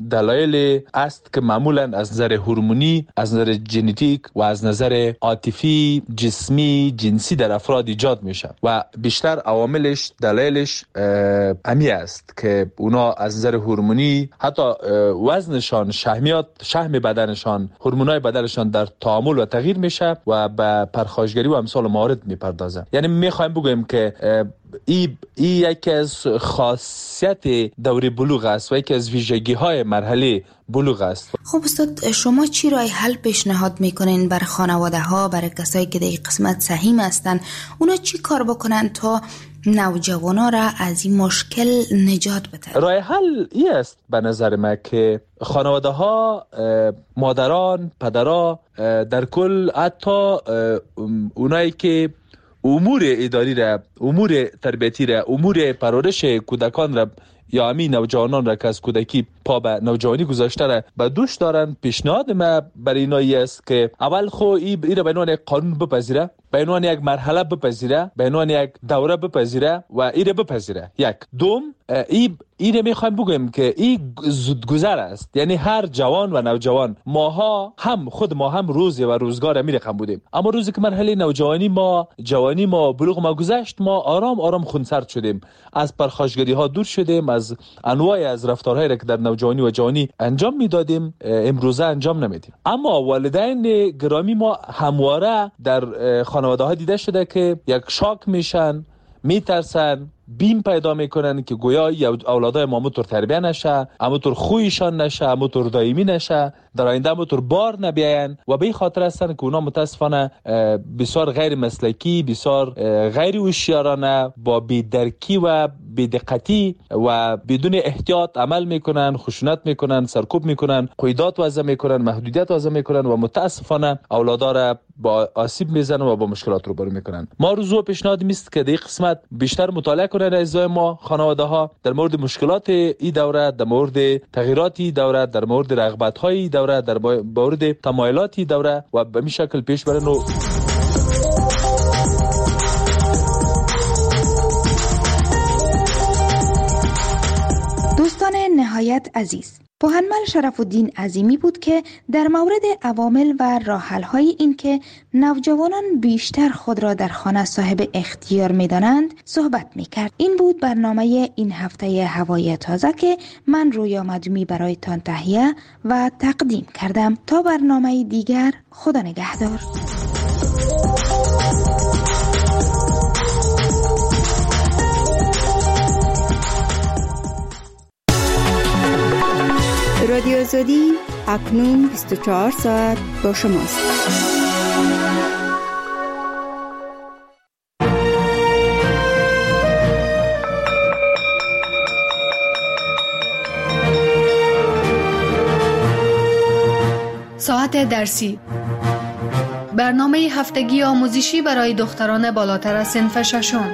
دلایل است که معمولا از نظر هورمونی، از نظر ژنتیک و از نظر عاطفی، جسمی، جنسی در افراد ایجاد میشه و بیشتر عواملش، دلایلش امی است که اونا از نظر هورمونی حتی وزنشان، شحمیات، شحم بدنشان، هورمونای بدنشان در تعامل و تغییر میشه و به پرخاشگری و امثال موارد میپردازه. یعنی میخوایم بگویم که این ای یکی از خاصیت دوره بلوغ است و یکی از ویژگی های مرحله بلوغ است. خب استاد، شما چی راه حل پیشنهاد میکنین برای خانواده ها، برای کسایی که در این قسمت سهیم هستن؟ اونا چی کار بکنن تا نوجوانا را از این مشکل نجات بدن؟ راه حل این است به نظر من که خانواده ها، مادران، پدرها، در کل حتی اونایی که امور اداری را، امور تربیتی را، امور پرورش کودکان را یا همین نوجوانان را که از کودکی پا به نوجوانی گذاشته را به دوش دارن، پیشنهاد ما برای اینایی است که اول خو این را به عنوان قانون بپذیره، به عنوان یک مرحله بپذیره، به عنوان یک دوره بپذیره و این را بپذیره. یک دوم، این این را میخوایم بگویم که این زودگذر است. یعنی هر جوان و نوجوان، ماها هم خود ما هم روزی و روزگار می رقم بودیم، اما روزی که مرحله نوجوانی ما، جوانی ما، بلوغ ما گذشت، ما آرام آرام خونسرد شدیم، از پرخاشگری ها دور شدیم، از انواع از رفتارهایی را که در نوجوانی و جوانی انجام میدادیم امروزه انجام نمیدیم. اما والدین گرامی ما همواره در خانواده ها دیده شده که یک شاک میشن، میترسن، بیم پیدا میکنن که گویا اولادای ما همونطور تربیه نشه، همونطور خویشان نشه، همونطور دائمی نشه، در آینده همونطور بار نبیاین و به این خاطر هستن که اونا متاسفانه بسیار غیر مسلکی، بسیار غیر هوشیارانه، با بی‌درکی و بی‌دقتی و بدون احتیاط عمل میکنن، خشونت میکنن، سرکوب میکنن، قیودات وضع میکنن، محدودیت وضع میکنن و متاسفانه اولادا را با آسیب میزنن و با مشکلات روبرو میکنن. ما روزو پیشنهاد میست که در این قسمت بیشتر مطالعه کنن اعضای ما، خانواده ها، در مورد مشکلات این دوره، در مورد تغییرات این دوره، در مورد رغبت های این دوره، در مورد تمایلات این دوره و به این شکل پیش برن. و دوستان نهایت عزیز، پوهنمل شرف الدین عظیمی بود که در مورد عوامل و راه‌حل‌های این که نوجوانان بیشتر خود را در خانه صاحب اختیار می‌دانند صحبت می‌کرد. این بود برنامه این هفته هوای تازه که من رویا مدومی برایتان تهیه و تقدیم کردم. تا برنامه دیگر، خدا نگهدار. رادیو آزادی اکنون بیست و چهار ساعت با شماست. ساعت درسی، برنامه هفتگی آموزشی برای دختران بالاتر از صنف ششم.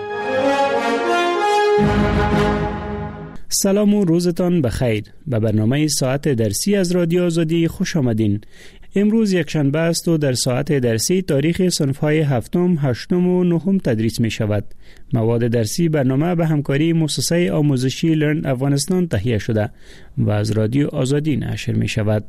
سلام و روزتان بخیر. به برنامه ساعت درسی از رادیو آزادی خوش آمدین. امروز یک شنبه است و در ساعت درسی تاریخ صنف‌های هفتم، هشتم و نهم تدریس می شود. مواد درسی برنامه به همکاری مؤسسه آموزشی لرن افغانستان تهیه شده و از رادیو آزادی نشر می شود.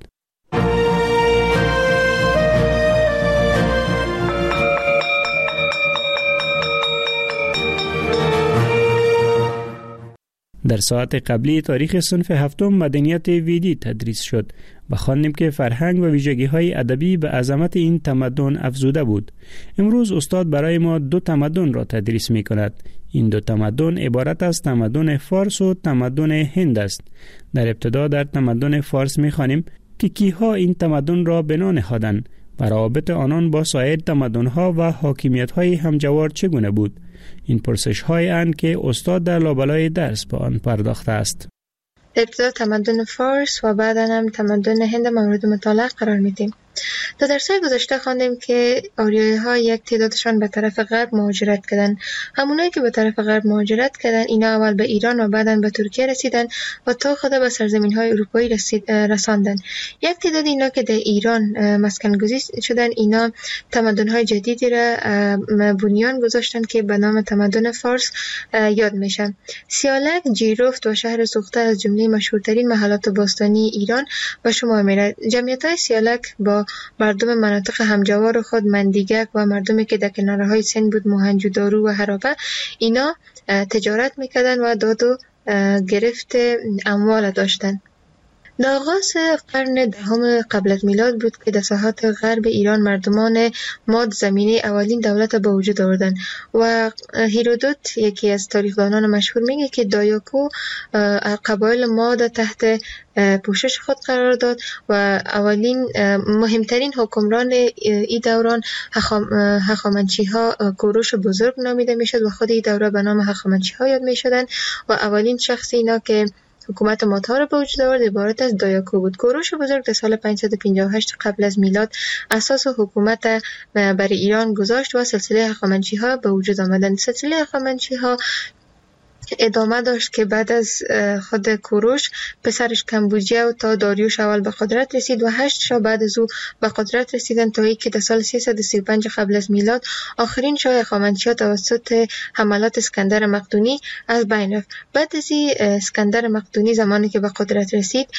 در ساعت قبلی تاریخ صنف هفتم مدنیت ویدی تدریس شد و خواندیم که فرهنگ و ویژگی‌های ادبی به عظمت این تمدن افزوده بود. امروز استاد برای ما دو تمدن را تدریس می‌کند. این دو تمدن عبارت از تمدن فارس و تمدن هند است. در ابتدا در تمدن فارس می‌خوانیم که کیها این تمدن را بنا نهادند و روابط آنان با سایر تمدن‌ها و حاکمیت‌های همجوار چگونه بود. این پرسش‌های اند که استاد در لابلای درس به آن پرداخته است. ابتدا تمدن فارس و بعد هم تمدن هند مورد مطالعه قرار میدیم. در درس‌های گذشته خواندیم که آریایی ها یک تعدادشان به طرف غرب مهاجرت کردن. همونایی که به طرف غرب مهاجرت کردن اینا اول به ایران و بعداً به ترکیه رسیدن و تا خود به سرزمین های اروپایی رسید رساندن. یک تعداد اینا که در ایران مسکن گزین شدن اینا تمدن های جدیدی را بنیان گذاشتن که به نام تمدن فارس یاد میشن. سیالک، جیرفت و شهر سوخته از جمله مشهورترین محلات باستانی ایران به شمار میره. جمعیت های سیالک با مردم مناطق همجوار خود مندیگک و مردمی که در کناره های سند بود موهنجودارو و هرابه اینا تجارت میکردن و داد و گرفت اموال داشتن. در آغاز قرن دهم قبل از میلاد بود که در ساحات غرب ایران مردمان ماد زمینه اولین دولت به وجود آوردن و هیرودوت یکی از تاریخدانان مشهور میگه که دایاکو قبایل ماد تحت پوشش خود قرار داد و اولین مهمترین حکمران این دوران هخامنشی ها کوروش بزرگ نامیده میشد و خود این دوره به نام هخامنشی ها یاد میشدن و اولین شخص اینا که حکومت مادها را به وجود آورد عبارت از دایاکو بود. کوروش بزرگ در سال پانصد و پنجاه و هشت قبل از میلاد اساس حکومت بر ایران گذاشت و سلسله هخامنشی ها به وجود آمدند. سلسله هخامنشی ها ادامه داشت که بعد از خود کوروش پسرش کمبوجیه و تا داریوش اول به قدرت رسید و هشت شاه بعد از او به قدرت رسیدن تا اینکه در سال سیصد و سی و پنج قبل از میلاد آخرین شاه هخامنشی توسط حملات اسکندر مقدونی از بین رفت. بعد از این اسکندر مقدونی زمانی که به قدرت رسید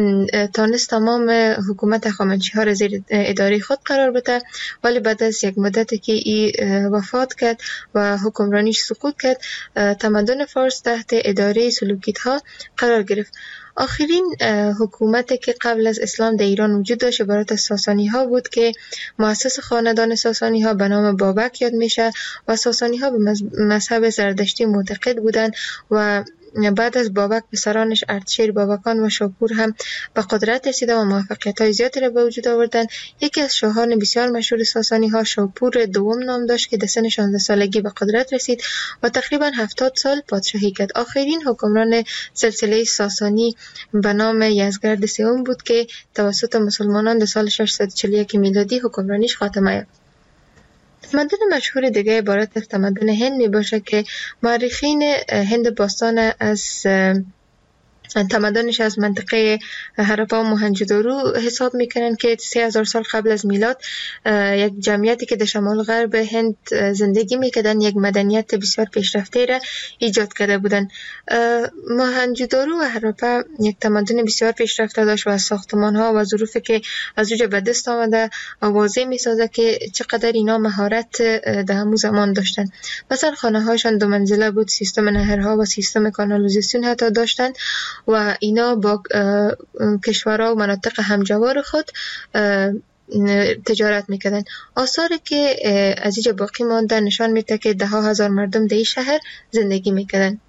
تانست تمام حکومت هخامنشی ها را زیر اداره خود قرار بده، ولی بعد از یک مدتی که ای وفات کرد و حکمرانیش سقوط کرد تمدن فارس تحت اداره سلوکیت ها قرار گرفت. آخرین حکومتی که قبل از اسلام در ایران وجود داشت عبارت از ساسانی ها بود که مؤسس خاندان ساسانی ها به نام بابک یاد میشه و ساسانی ها به مذهب زردشتی معتقد بودند و بعد از بابک پسرانش اردشیر، بابکان و شاپور هم به قدرت رسیدن و موفقیت‌های زیادی را به وجود آوردن. یکی از شاهان بسیار مشهور ساسانی ها شاپور دوم نام داشت که در سن شانزده سالگی به قدرت رسید و تقریبا هفتاد سال پادشاهی کرد. آخرین حکمران سلسله ساسانی به نام یزدگرد سوم بود که توسط مسلمانان در سال ششصد و چهل و یک میلادی حکمرانیش خاتمه یافت. تمدن مشهور دیگه عبارت از تمدن هند می باشه که مورخین هند باستان از تمدنش از منطقه هراپا و موهنجودارو حساب میکنن که سه هزار سال قبل از میلاد یک جمعیتی که در شمال غرب هند زندگی میکردن یک مدنیت بسیار پیشرفته را ایجاد کرده بودن. موهنجودارو و هراپا یک تمدن بسیار پیشرفته داشت و از ساختمان ها و ظروفی که از اوج به دست آمده واضح میسازه که چقدر اینا مهارت در همون زمان داشتن. مثلا خانه هاشان دو منزله بود، سیستم نهرها و سیستم کانالیزاسیون حتی داشتن و اینا با کشورها و مناطق همجوار خود تجارت میکردن. آثاری که از اینجا باقی مانده نشان میده که ده ها هزار مردم در این شهر زندگی میکردن.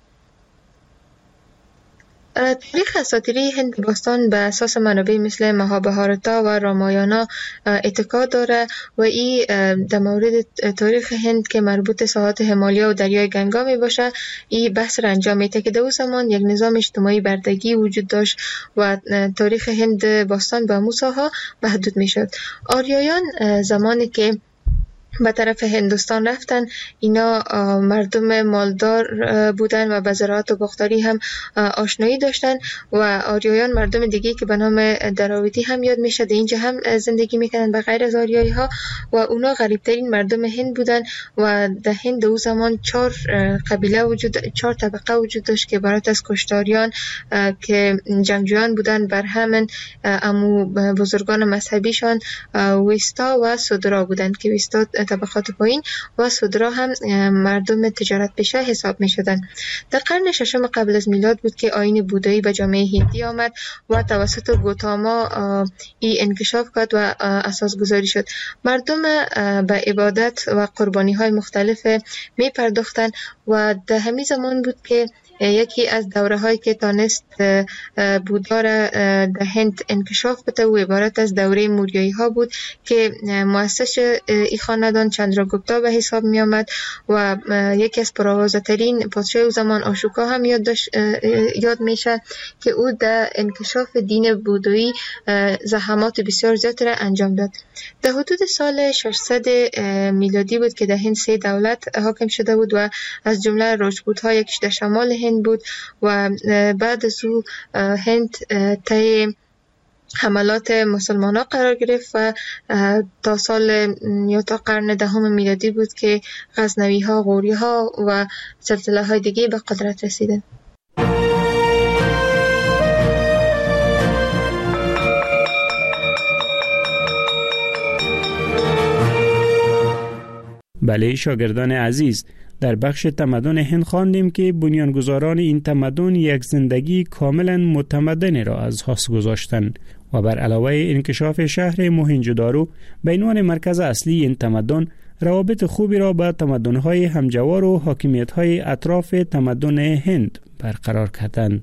تاریخ اساطیری هند باستان به اساس منابع مثل مهابهارتا و رامایانا اتکا داره و این در مورد تاریخ هند که مربوط ساحات همالیا و دریای گنگا می باشه این بحث را انجام میده که در اون زمان یک نظام اجتماعی بردگی وجود داشت و تاریخ هند باستان به موساها محدود می شد. آریایان زمانی که به طرف هندوستان رفتن اینا مردم مالدار بودن و به زراعت و باغداری هم آشنایی داشتن و آریایان مردم دیگه که به نام دراویدی هم یاد میشه در اینجا هم زندگی میکنن به غیر از آریایی ها و اونا غریبترین مردم هند بودن و در هند او زمان چهار قبیله وجود چهار طبقه وجود داشت که عبارت از کشتاریان که جنگجویان بودن بر همین امو بزرگان مذهبیشان ویستا و سودرا بودن که ویستا طبقات پایین و سودرا هم مردم تجارت پیشه حساب می شدن. در قرن ششم قبل از میلاد بود که آیین بودایی به جامعه هندی آمد و توسط گوتاما ای انکشاف کرد و اساس گذاری شد. مردم به عبادت و قربانی های مختلف می پرداختن و در همین زمان بود که یکی از دوره هایی که تانست بودار در هند انکشاف بده و عبارت از دوره موریایی ها بود که مؤسس این خاندان چندراگوپتا به حساب می آمد و یکی از پرآوازه ترین پادشاه او زمان آشوکا هم یاد, یاد میشه که او در انکشاف دین بودایی زحمات بسیار زیاد را انجام داد. در حدود سال ششصد میلادی بود که در هند سه دولت حاکم شده بود و از جمله راجپوت ها یکیش در شمال هند بود و بعد از او هند طی حملات مسلمان ها قرار گرفت و تا سال یا تا قرن دهم میلادی بود که غزنوی ها، غوری ها و سلسله های دیگه به قدرت رسیدند. بله شاگردان عزیز، در بخش تمدن هند خواندیم که بنیانگذاران این تمدن یک زندگی کاملا متمدن را از حس گذاشتند و بر علاوه انکشاف شهر موهنجودارو به عنوان مرکز اصلی این تمدن، روابط خوبی را با تمدن‌های همجوار و حاکمیت‌های اطراف تمدن هند برقرار کردند.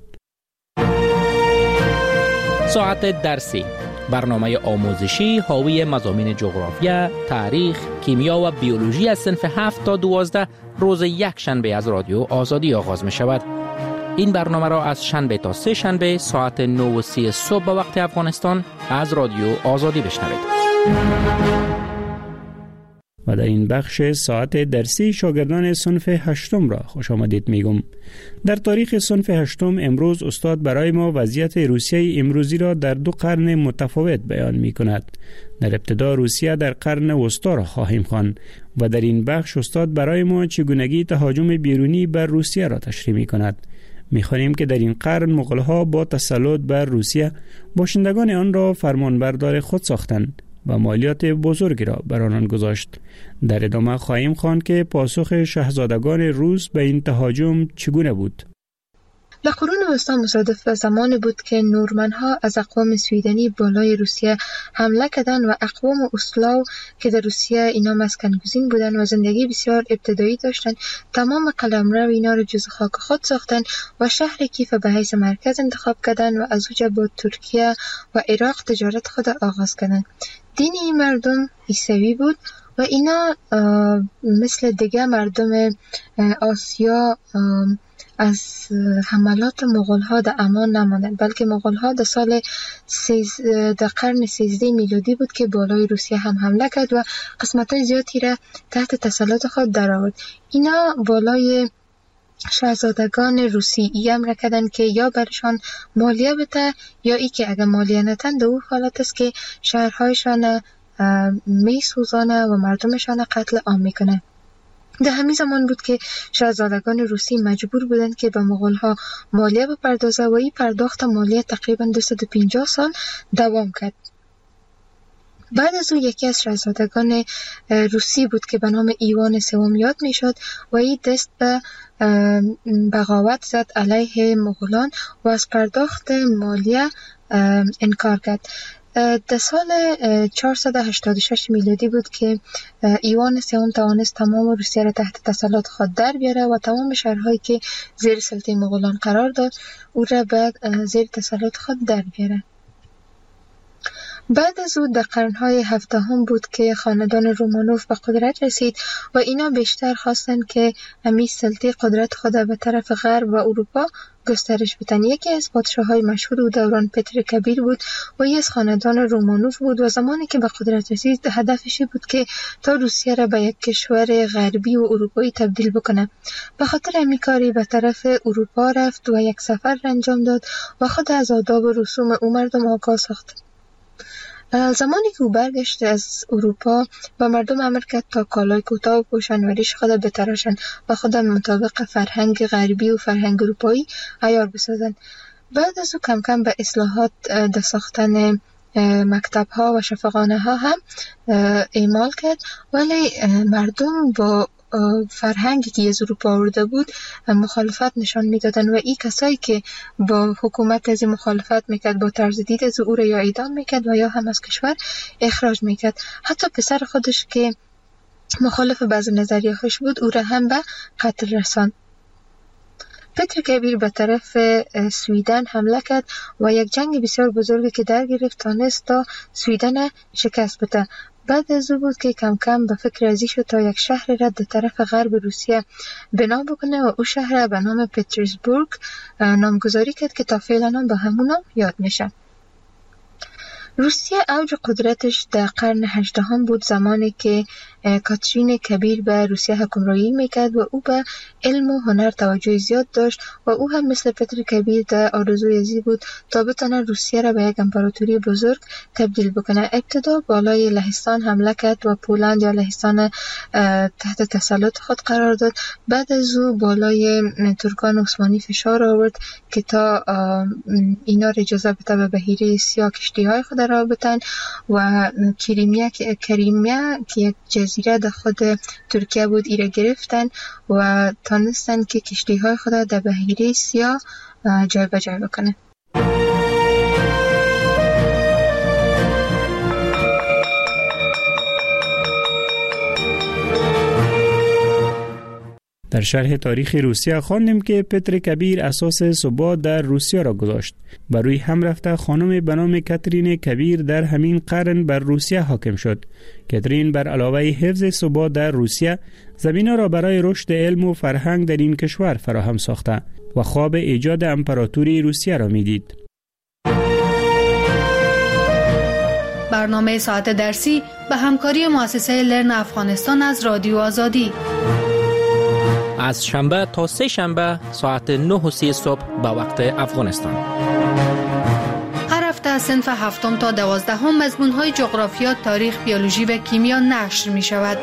ساعت درسی، برنامه آموزشی حاوی مضامین جغرافیا، تاریخ، کیمیا و بیولوژی از صنف هفت تا دوازده روز یک شنبه از رادیو آزادی آغاز می شود. این برنامه را از شنبه تا سه شنبه ساعت نه و سی صبح به وقت افغانستان از رادیو آزادی بشنوید. و در این بخش ساعت درسی شاگردان صنف هشتم را خوش آمدید میگم. در تاریخ صنف هشتم امروز استاد برای ما وضعیت روسیه امروزی را در دو قرن متفاوت بیان می کند. در ابتدا روسیه در قرن وسطا را خواهیم خواند و در این بخش استاد برای ما چگونگی تهاجم بیرونی بر روسیه را تشریح می کند. می خوانیم که در این قرن مغول‌ها با تسلط بر روسیه باشندگان آن را فرمانبردار خود ساختند و مالیات بزرگی را بر آنان گذاشت. در ادامه خواهیم خواند که پاسخ شاهزادگان روس به این تهاجم چگونه بود. در قرون وسطا مصادف به زمانی بود که نورمن‌ها از اقوام سویدنی بالای روسیه حمله کردند و اقوام اسلاو که در روسیه اینا مسکن‌گزین بودند و زندگی بسیار ابتدایی داشتند، تمام قلمرو اینا را جز خاک خود ساختند و شهر کیف به حیث مرکز انتخاب کردند و از اوجه با ترکیه و عراق تجارت خود آغاز کردند. دین این مردم عیسوی بود و اینا مثل دیگه مردم آسیا از حملات مغول‌ها در امان نماندند، بلکه مغول‌ها در سال سیز در قرن سیزده میلادی بود که بالای روسیه هم حمله کرد و قسمت‌های زیادی را تحت تسلط خود درآورد. اینا بالای شاهزادگان روسی ای امر کردند که یا برشان مالیه بده یا ای که اگر مالیه ندن در او حالت است که شهرهایشان می سوزانه و مردمشان قتل عام میکنه. در همین زمان بود که شاهزادگان روسی مجبور بودند که به مغول‌ها مالیه بپردازه و این پرداخت مالیه تقریبا دویست و پنجاه سال دوام کرد. بعد از او یکی از شاهزادگان روسی بود که به نام ایوان سوم یاد میشد و این دست به بغاوت زد علیه مغولان و از پرداخت مالیه انکار کرد. در سال چهارصد و هشتاد و شش میلادی بود که ایوان سوم توانست تمام روسیه را تحت تسلط خود در بیاره و تمام شهرهایی که زیر سلطه مغولان قرار داد او را به زیر تسلط خود در بیاره. بعد از او در قرنهای هفدهم بود که خاندان رومانوف به قدرت رسید و اینا بیشتر خواستند که امی سلطه قدرت خود به طرف غرب و اروپا گسترش بدن. یکی از پادشاه‌های مشهور او دوران پتر کبیر بود و یکی از خاندان رومانوف بود و زمانی که به قدرت رسید هدفش بود که تا روسیه را به یک کشور غربی و اروپایی تبدیل بکنه. به خاطر همین کاری به طرف اروپا رفت و یک سفر انجام داد و خود از آداب و رسوم او مردم آگاه ساخت. زمانی که او برگشت از اروپا و مردم امر کرد تا کالای کوتاه بپوشند و ریش خود بتراشند و خود مطابق فرهنگ غربی و فرهنگ اروپایی عیار بسازند. بعد از او کم کم به اصلاحات در ساختن مکتب ها و شفاخانه ها هم اعمال کرد، ولی مردم با فرهنگی که از اروپا آورده بود مخالفت نشان میدادن و این کسایی که با حکومت از مخالفت میکرد با طرز دید از او را یا اعدام میکرد و یا هم از کشور اخراج میکرد. حتی پسر خودش که مخالف بعض نظریه‌هاش بود او را هم به قتل رساند. پتر کبیر به طرف سویدن حمله کرد و یک جنگ بسیار بزرگی که در گرفت تانست تا سویدن شکست بده. بعد از او بود که کم کم به فکر ازی شد تا یک شهر را در طرف غرب روسیه بنا بکنه و او شهر به نام پترزبورگ نامگذاری کرد که تا فعلا هم به همون نام یاد میشه. روسیه اوج قدرتش در قرن هجدهم بود، زمانی که کاترین کبیر به روسیه حکمرانی میکرد و او به علم و هنر توجه زیاد داشت و او هم مثل پتر کبیر در آرزوی ازی بود تا بتونه روسیه را به یک امپراتوری بزرگ تبدیل بکنه. ابتدا بالای لهستان حمله کرد و پولند یا لهستان تحت تسلط خود قرار داد. بعد از او بالای ترکان عثمانی فشار آورد که تا اینا را اجازه بده به بحیره سیاه کشتی های خود را بتن و کریمیا کریمیا که یک جزیره در خود ترکیه بود ایره گرفتن و تانستن که کشتی های خود در بحیره سیاه جای به جای بکنه. در شرح تاریخ روسیه خواندیم که پتر کبیر اساس ثبات در روسیه را گذاشت. بر روی هم رفته خانم به نام کاترین کبیر در همین قرن بر روسیه حاکم شد. کاترین بر علاوه حفظ ثبات در روسیه زمینه را برای رشد علم و فرهنگ در این کشور فراهم ساخته و خواب ایجاد امپراتوری روسیه را میدید. برنامه ساعت درسی به همکاری مؤسسه لرن افغانستان از رادیو آزادی از شنبه تا سه شنبه ساعت نه و سی صبح به وقت افغانستان. هر هفته از صنف هفتم تا دوازدهم مضمون‌های جغرافیا، تاریخ، بیولوژی و کیمیا نشر می شود.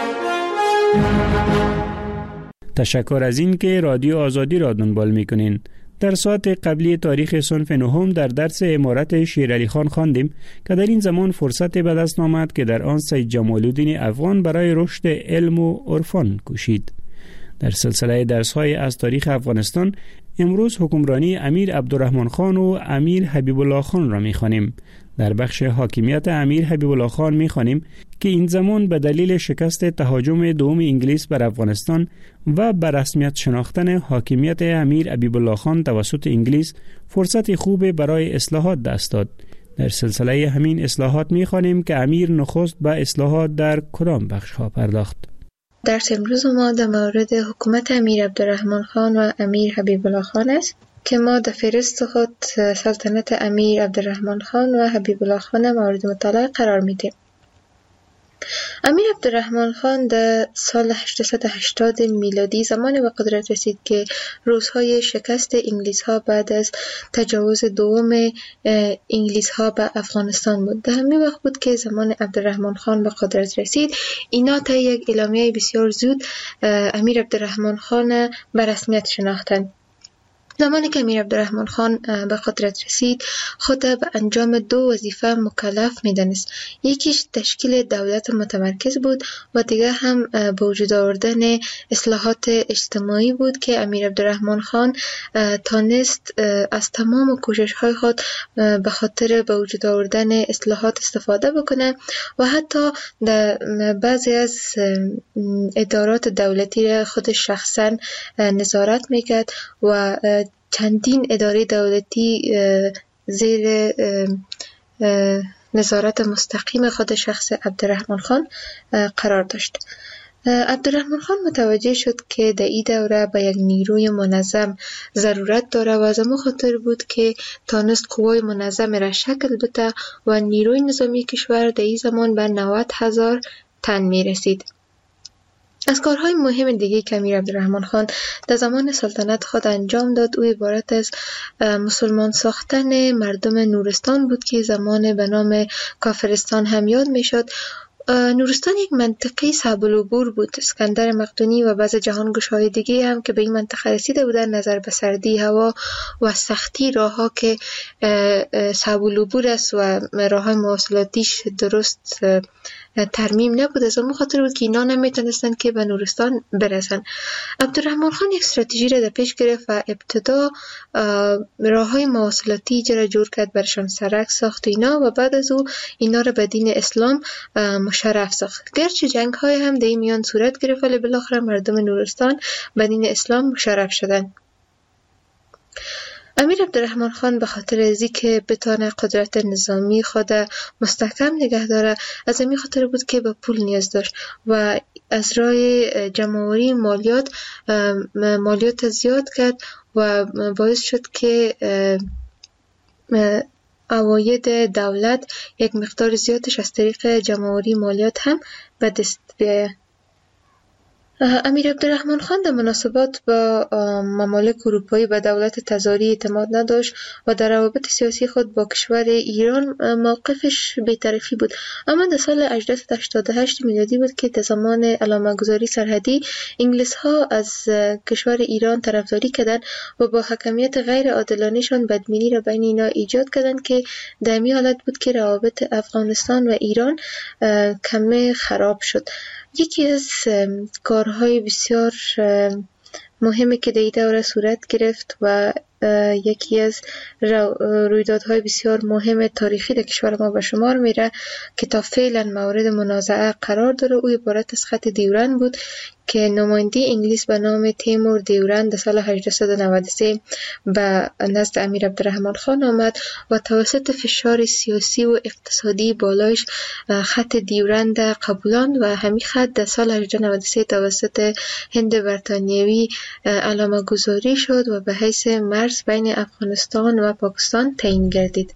تشکر از این که رادیو آزادی را دنبال می کنین. در ساعت قبلی تاریخ صنف نهم در درس عمارت شیرعلی خان خواندیم که در این زمان فرصت به دست آمد که در آن سید جمال الدین افغان برای رشد علم و عرفان کوشید. در سلسله درس‌های از تاریخ افغانستان امروز حکمرانی امیر عبدالرحمن خان و امیر حبیب الله خان را می‌خوانیم. در بخش حاکمیت امیر حبیب الله خان می‌خوانیم که این زمان به دلیل شکست تهاجم دوم انگلیس بر افغانستان و به رسمیت شناختن حاکمیت امیر حبیب الله خان توسط انگلیس فرصت خوب برای اصلاحات دست داد. در سلسله همین اصلاحات می‌خوانیم که امیر نخست به اصلاحات در کدام بخش‌ها پرداخت. درس امروز ما در مورد حکومت امیر عبدالرحمن خان و امیر حبیب الله خان است که ما در فهرست خود سلطنت امیر عبدالرحمن خان و حبیب الله خان مورد مطالعه قرار میدیم. امیر عبدالرحمن خان در سال هشتصد و هشتاد میلادی زمانی به قدرت رسید که روزهای شکست انگلیس ها بعد از تجاوز دوم انگلیس ها به افغانستان بود. در همین وقت بود که زمان عبدالرحمن خان به قدرت رسید. اینا تا یک اعلامیه بسیار زود امیر عبدالرحمن خان به رسمیت شناختند. زمانی که امیر عبدالرحمن خان به قدرت رسید خود به انجام دو وظیفه مکلف می‌دانست. یکیش تشکیل دولت متمرکز بود و دیگر هم به وجود آوردن اصلاحات اجتماعی بود که امیر عبدالرحمن خان تانست از تمام کوشش‌های خود به خاطر به وجود آوردن اصلاحات استفاده بکنه و حتی در بعضی از ادارات دولتی را خود شخصا نظارت میکرد و چندین اداره دولتی زیر نظارت مستقیم خود شخص عبدالرحمن خان قرار داشت. عبدالرحمن خان متوجه شد که در این دوره به یک نیروی منظم ضرورت داره و از همون خاطر بود که تانست قوای منظم را شکل بده و نیروی نظامی کشور در این زمان به نود هزار تن می رسید. از کارهای مهم دیگه که امیر عبدالرحمن خان در زمان سلطنت خود انجام داد او عبارت از مسلمان ساختن مردم نورستان بود که زمان به نام کافرستان هم یاد می شد. نورستان یک منطقه صعب العبور بود. اسکندر مقدونی و بعض جهانگشاهای دیگه هم که به این منطقه رسیده بودن نظر به سردی هوا و سختی راهها که صعب العبور است و راههای مواصلاتیش درست ترمیم نبود، از اون خاطر بود که اینا نمیتونستن که به نورستان برسن. عبدالرحمن خان یک استراتژی را در پیش گرفت و ابتدا راههای مواصلاتی را جور کرد، برشان سرک ساخت اینا و بعد از او اینا را به دین اسلام مشرف ساخت. گرچه جنگ های هم در این میان صورت گرفت ولی بالاخره مردم نورستان به دین اسلام مشرف شدند. امیر عبدالرحمن خان به خاطر ازی که بتانه قدرت نظامی خود مستحکم نگه داره، از همین خاطر بود که به پول نیاز داشت و از راه جمع‌آوری مالیات مالیات زیاد کرد و باعث شد که عواید دولت یک مقدار زیادش از طریق جمع‌آوری مالیات هم به دست بیاید. امیر عبدالرحمن خان در مناسبات با ممالک اروپایی به دولت تزاری اعتماد نداشت و در روابط سیاسی خود با کشور ایران موقفش بی‌طرفی بود. اما در سال هجده صد و هشتاد و هشت میلادی بود که در زمان علامه‌گذاری سرحدی انگلیس ها از کشور ایران طرفداری کردند و با حکمیت غیر عادلانه‌شان بدبینی را بین اینا ایجاد کردند که در این حالت بود که روابط افغانستان و ایران کمی خراب شد. یکی از کارهای بسیار مهمی که در این دوره صورت گرفت و یکی از رویدادهای بسیار مهم تاریخی در کشور ما به شمار میره که تا فعلا مورد منازعه قرار داره، او عبارت از خط دیورند بود که نماینده انگلیس به نام تیمور دیورند در سال هجده صد و نود و سه به نزد امیر عبدالرحمن خان آمد و توسط فشار سیاسی و اقتصادی بالایش خط دیورند قبولاند و همین خط در سال هجده صد و نود و سه توسط هند برطانیوی علامه گذاری شد و به حیث مرز بین افغانستان و پاکستان تعیین گردید.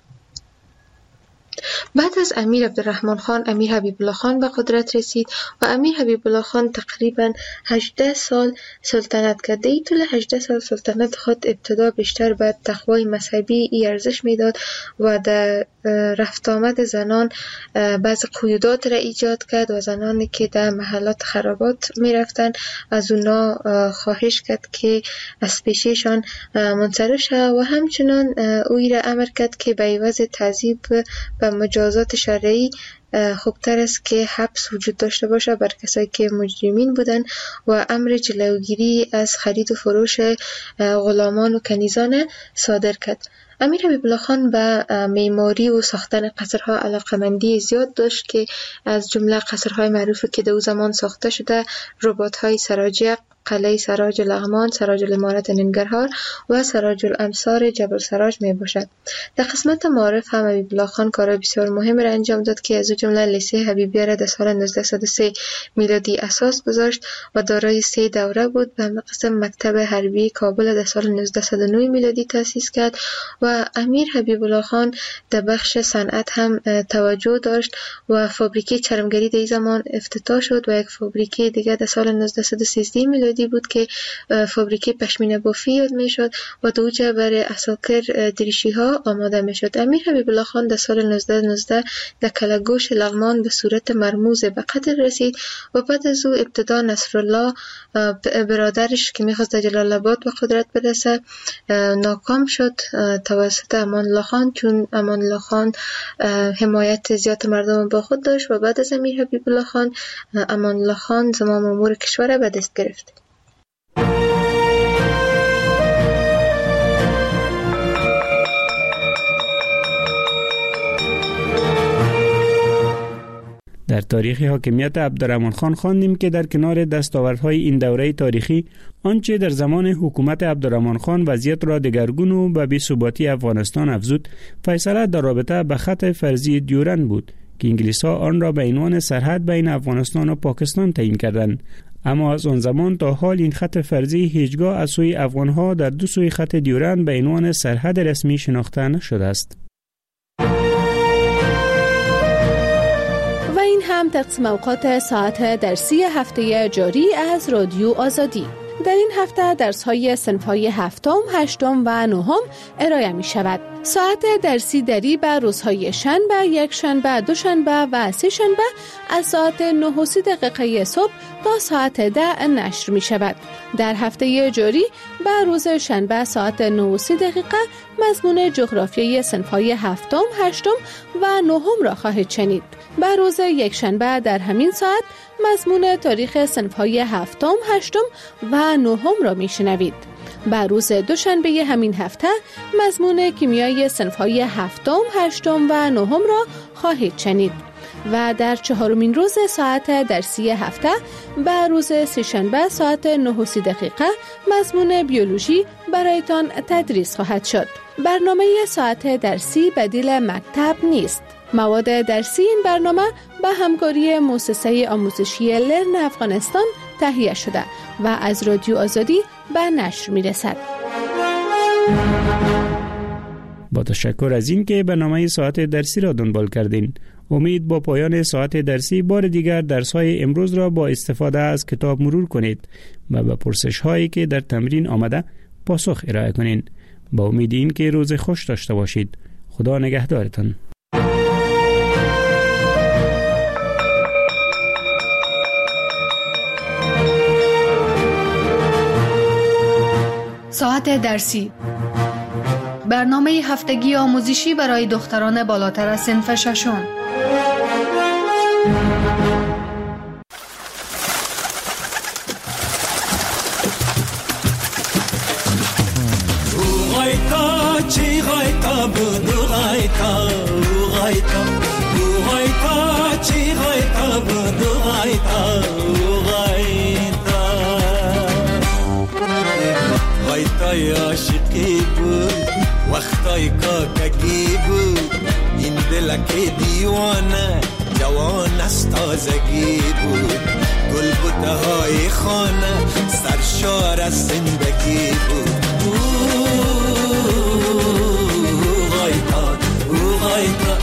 بعد از امیر عبدالرحمن خان امیر حبیب الله خان به قدرت رسید و امیر حبیب الله خان تقریبا هجده سال سلطنت کرد. در طول هجده سال سلطنت خود ابتدا بیشتر به تقوای مذهبی ای ارزش میداد و در رفت آمد زنان بعض قیودات را ایجاد کرد و زنانی که در محلات خرابات می رفتن از اونا خواهش کرد که از پیششان منصرف شد و همچنان اوی را امر کرد که به عوض تعذیب و مجازات شرعی خوبتر است که حبس وجود داشته باشه بر کسایی که مجرمین بودن و امر جلوگیری از خرید و فروش غلامان و کنیزان صادر کرد. امیر حبیب الله خان به معماری و ساختن قصرها علاقمندی زیاد داشت که از جمله قصرهای معروفی که در او زمان ساخته شده رباط‌های سراجق، قلعه سراج لغمان، سراج الامارت ننگرهار و سراج الامصار جبل سراج می باشد. در قسمت معارف هم حبیب الله خان کار بسیار مهم را انجام داد که از جمله لیسه حبیبیه را در سال نوزده صد و سه میلادی اساس گذاشت و دارای سه دوره بود. به قسم مکتب حربی کابل در سال نوزده صد و نه میلادی تأسیس کرد و امیر حبیب الله خان در بخش صنعت هم توجه داشت و فابریکه چرمگری در زمان افتتاح شد و یک فابریکه دیگر در سال نوزده صد و سیزده میلادی بود که فابریکه پشمینه بافی یاد می شد و دوجه برای عساکر دریشی ها آماده می شد. امیر حبیب الله خان در سال نوزده نوزده در کلگوش لغمان به صورت مرموز به قتل رسید و بعد از او ابتدا نصرالله برادرش که می خواست در جلال آباد به قدرت برسه ناکام شد توسط امان الله خان، چون امان الله خان حمایت زیاد مردم با خود داشت و بعد از امیر حبیب الله خان امان الله خان زمام امور کشور به دست گرفت. در تاریخ حاکمیت عبدالرحمن خان خواندیم که در کنار دستاوردهای این دوره تاریخی آنچه در زمان حکومت عبدالرحمن خان وضعیت را دگرگون و به بی‌ثباتی افغانستان افزود، فیصله در رابطه به خط فرضی دیورند بود که انگلیس‌ها آن را به عنوان سرحد بین افغانستان و پاکستان تعیین کردند. اما از آن زمان تا حال این خط فرضی هیچگاه از سوی افغان‌ها در دو سوی خط دیورند به عنوان سرحد رسمی شناخته نشده است. و این هم تقسیم اوقات ساعت درسی هفته جاری از رادیو آزادی. در این هفته درس‌های صنف‌های هفتم، هشتم و نهم ارائه می شود. ساعت درسی دری به روزهای شنبه، یک شنبه، دو شنبه و سه شنبه از ساعت نه و سی دقیقه صبح تا ساعت ده نشر می شود. در هفته جاری به روز شنبه ساعت نه و سی دقیقه مضمون جغرافیای صنف‌های هفتم، هشتم و نهم را خواهید شنید. به روز یک شنبه در همین ساعت مضمون تاریخ صنف‌های هفتم، هشتم و نهم را میشنوید. به روز دوشنبه همین هفته مضمون کیمیای صنف‌های هفتم، هشتم و نهم را خواهید شنید. و در چهارمین روز ساعت درسی هفته به روز سه‌شنبه ساعت نه و سی دقیقه مضمون بیولوژی برایتان تدریس خواهد شد. برنامه ساعت درسی بدیل مکتب نیست. مواد درسی این برنامه به همکاری مؤسسه آموزشی لرن افغانستان تهیه شده و از رادیو آزادی به نشر می رسد. با تشکر از این که برنامه ساعت درسی را دنبال کردین. امید با پایان ساعت درسی بار دیگر درس‌های امروز را با استفاده از کتاب مرور کنید و به پرسش‌هایی که در تمرین آمده پاسخ ارائه کنین. با امید این که روز خوش داشته باشید. خدا نگهدارتان. ساعت درسی، برنامه هفتگی آموزشی برای دختران بالاتر از صنف ششم. وقتای عاشقی بود، وقتای کاکگی بود، این دلک دیوانه جوان از تازگی بود، گل بوته های خانه سرشار از زندگی بود. او غایتا او غایتا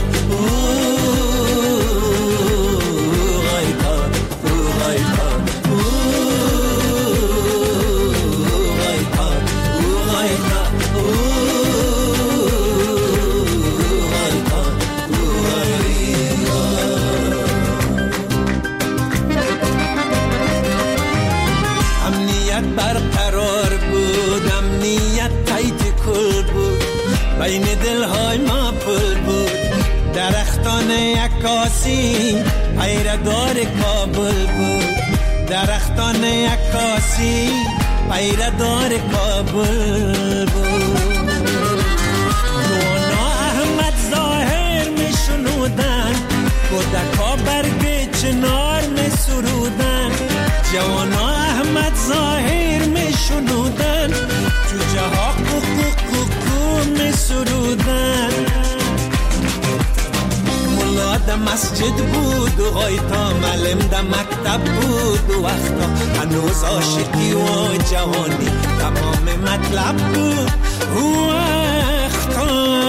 برقرار بود، امنیت تایت کل بود، بین دلهای ما پل بود، درختان عکاسی پیردار کابل بود، درختان عکاسی پیردار کابل بود. نونا احمد ظاهر می شنودن، کودکا برگ چنار می سرودن، جوانا احمد ظاهر می شنودن، جوجه ها کوکو کوکو می سرودن. ملا ده مسجد بود و غایتا معلم ده مکتب بود و وقتا هنوز عاشقی و جوانی تمام مطلب بود و وقتا.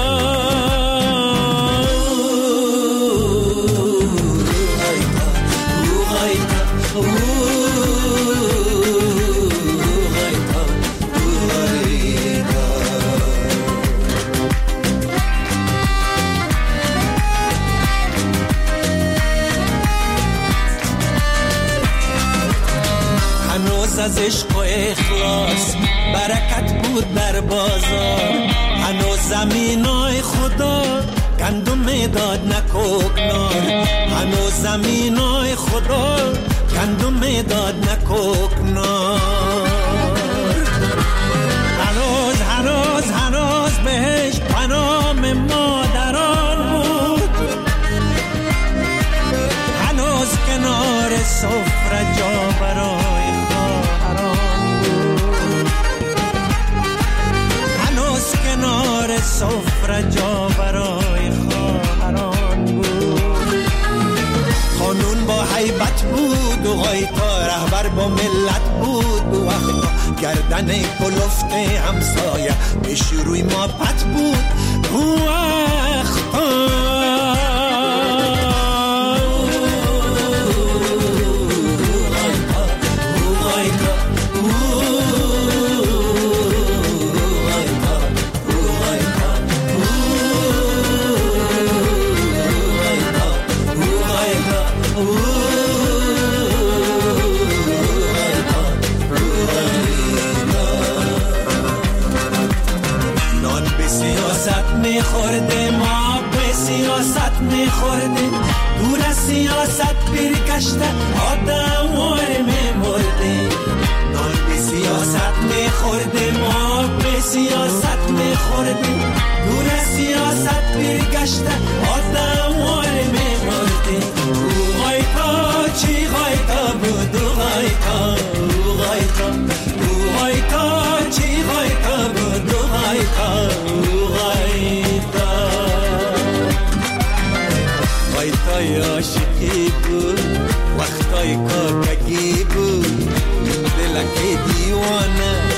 از عشق و اخلاص برکت بود در بازار، هنوز زمینای خدا گندم داد نکوکنار، هنوز زمینای خدا گندم داد نکوکنار. هنوز هنوز هنوز بهش پنام مادران بود، هنوز کنار سفره جا برای کنار سفره جا برای خواهران بود. قانون با حیبت بود و غایتا رهبر با ملت بود و وقتا گردن کلفت همسایه پیش روی ما پت بود و وقتا. میخورده ما به سیاست میخورده، دور از سیاست برگشته آدم وار میمرده. نان به سیاست میخورده ما به سیاست میخورده، دور از سیاست برگشته آدم وار میمرده. وقتای عاشقی بود، وقتای کارگی بود، دلک دیوانه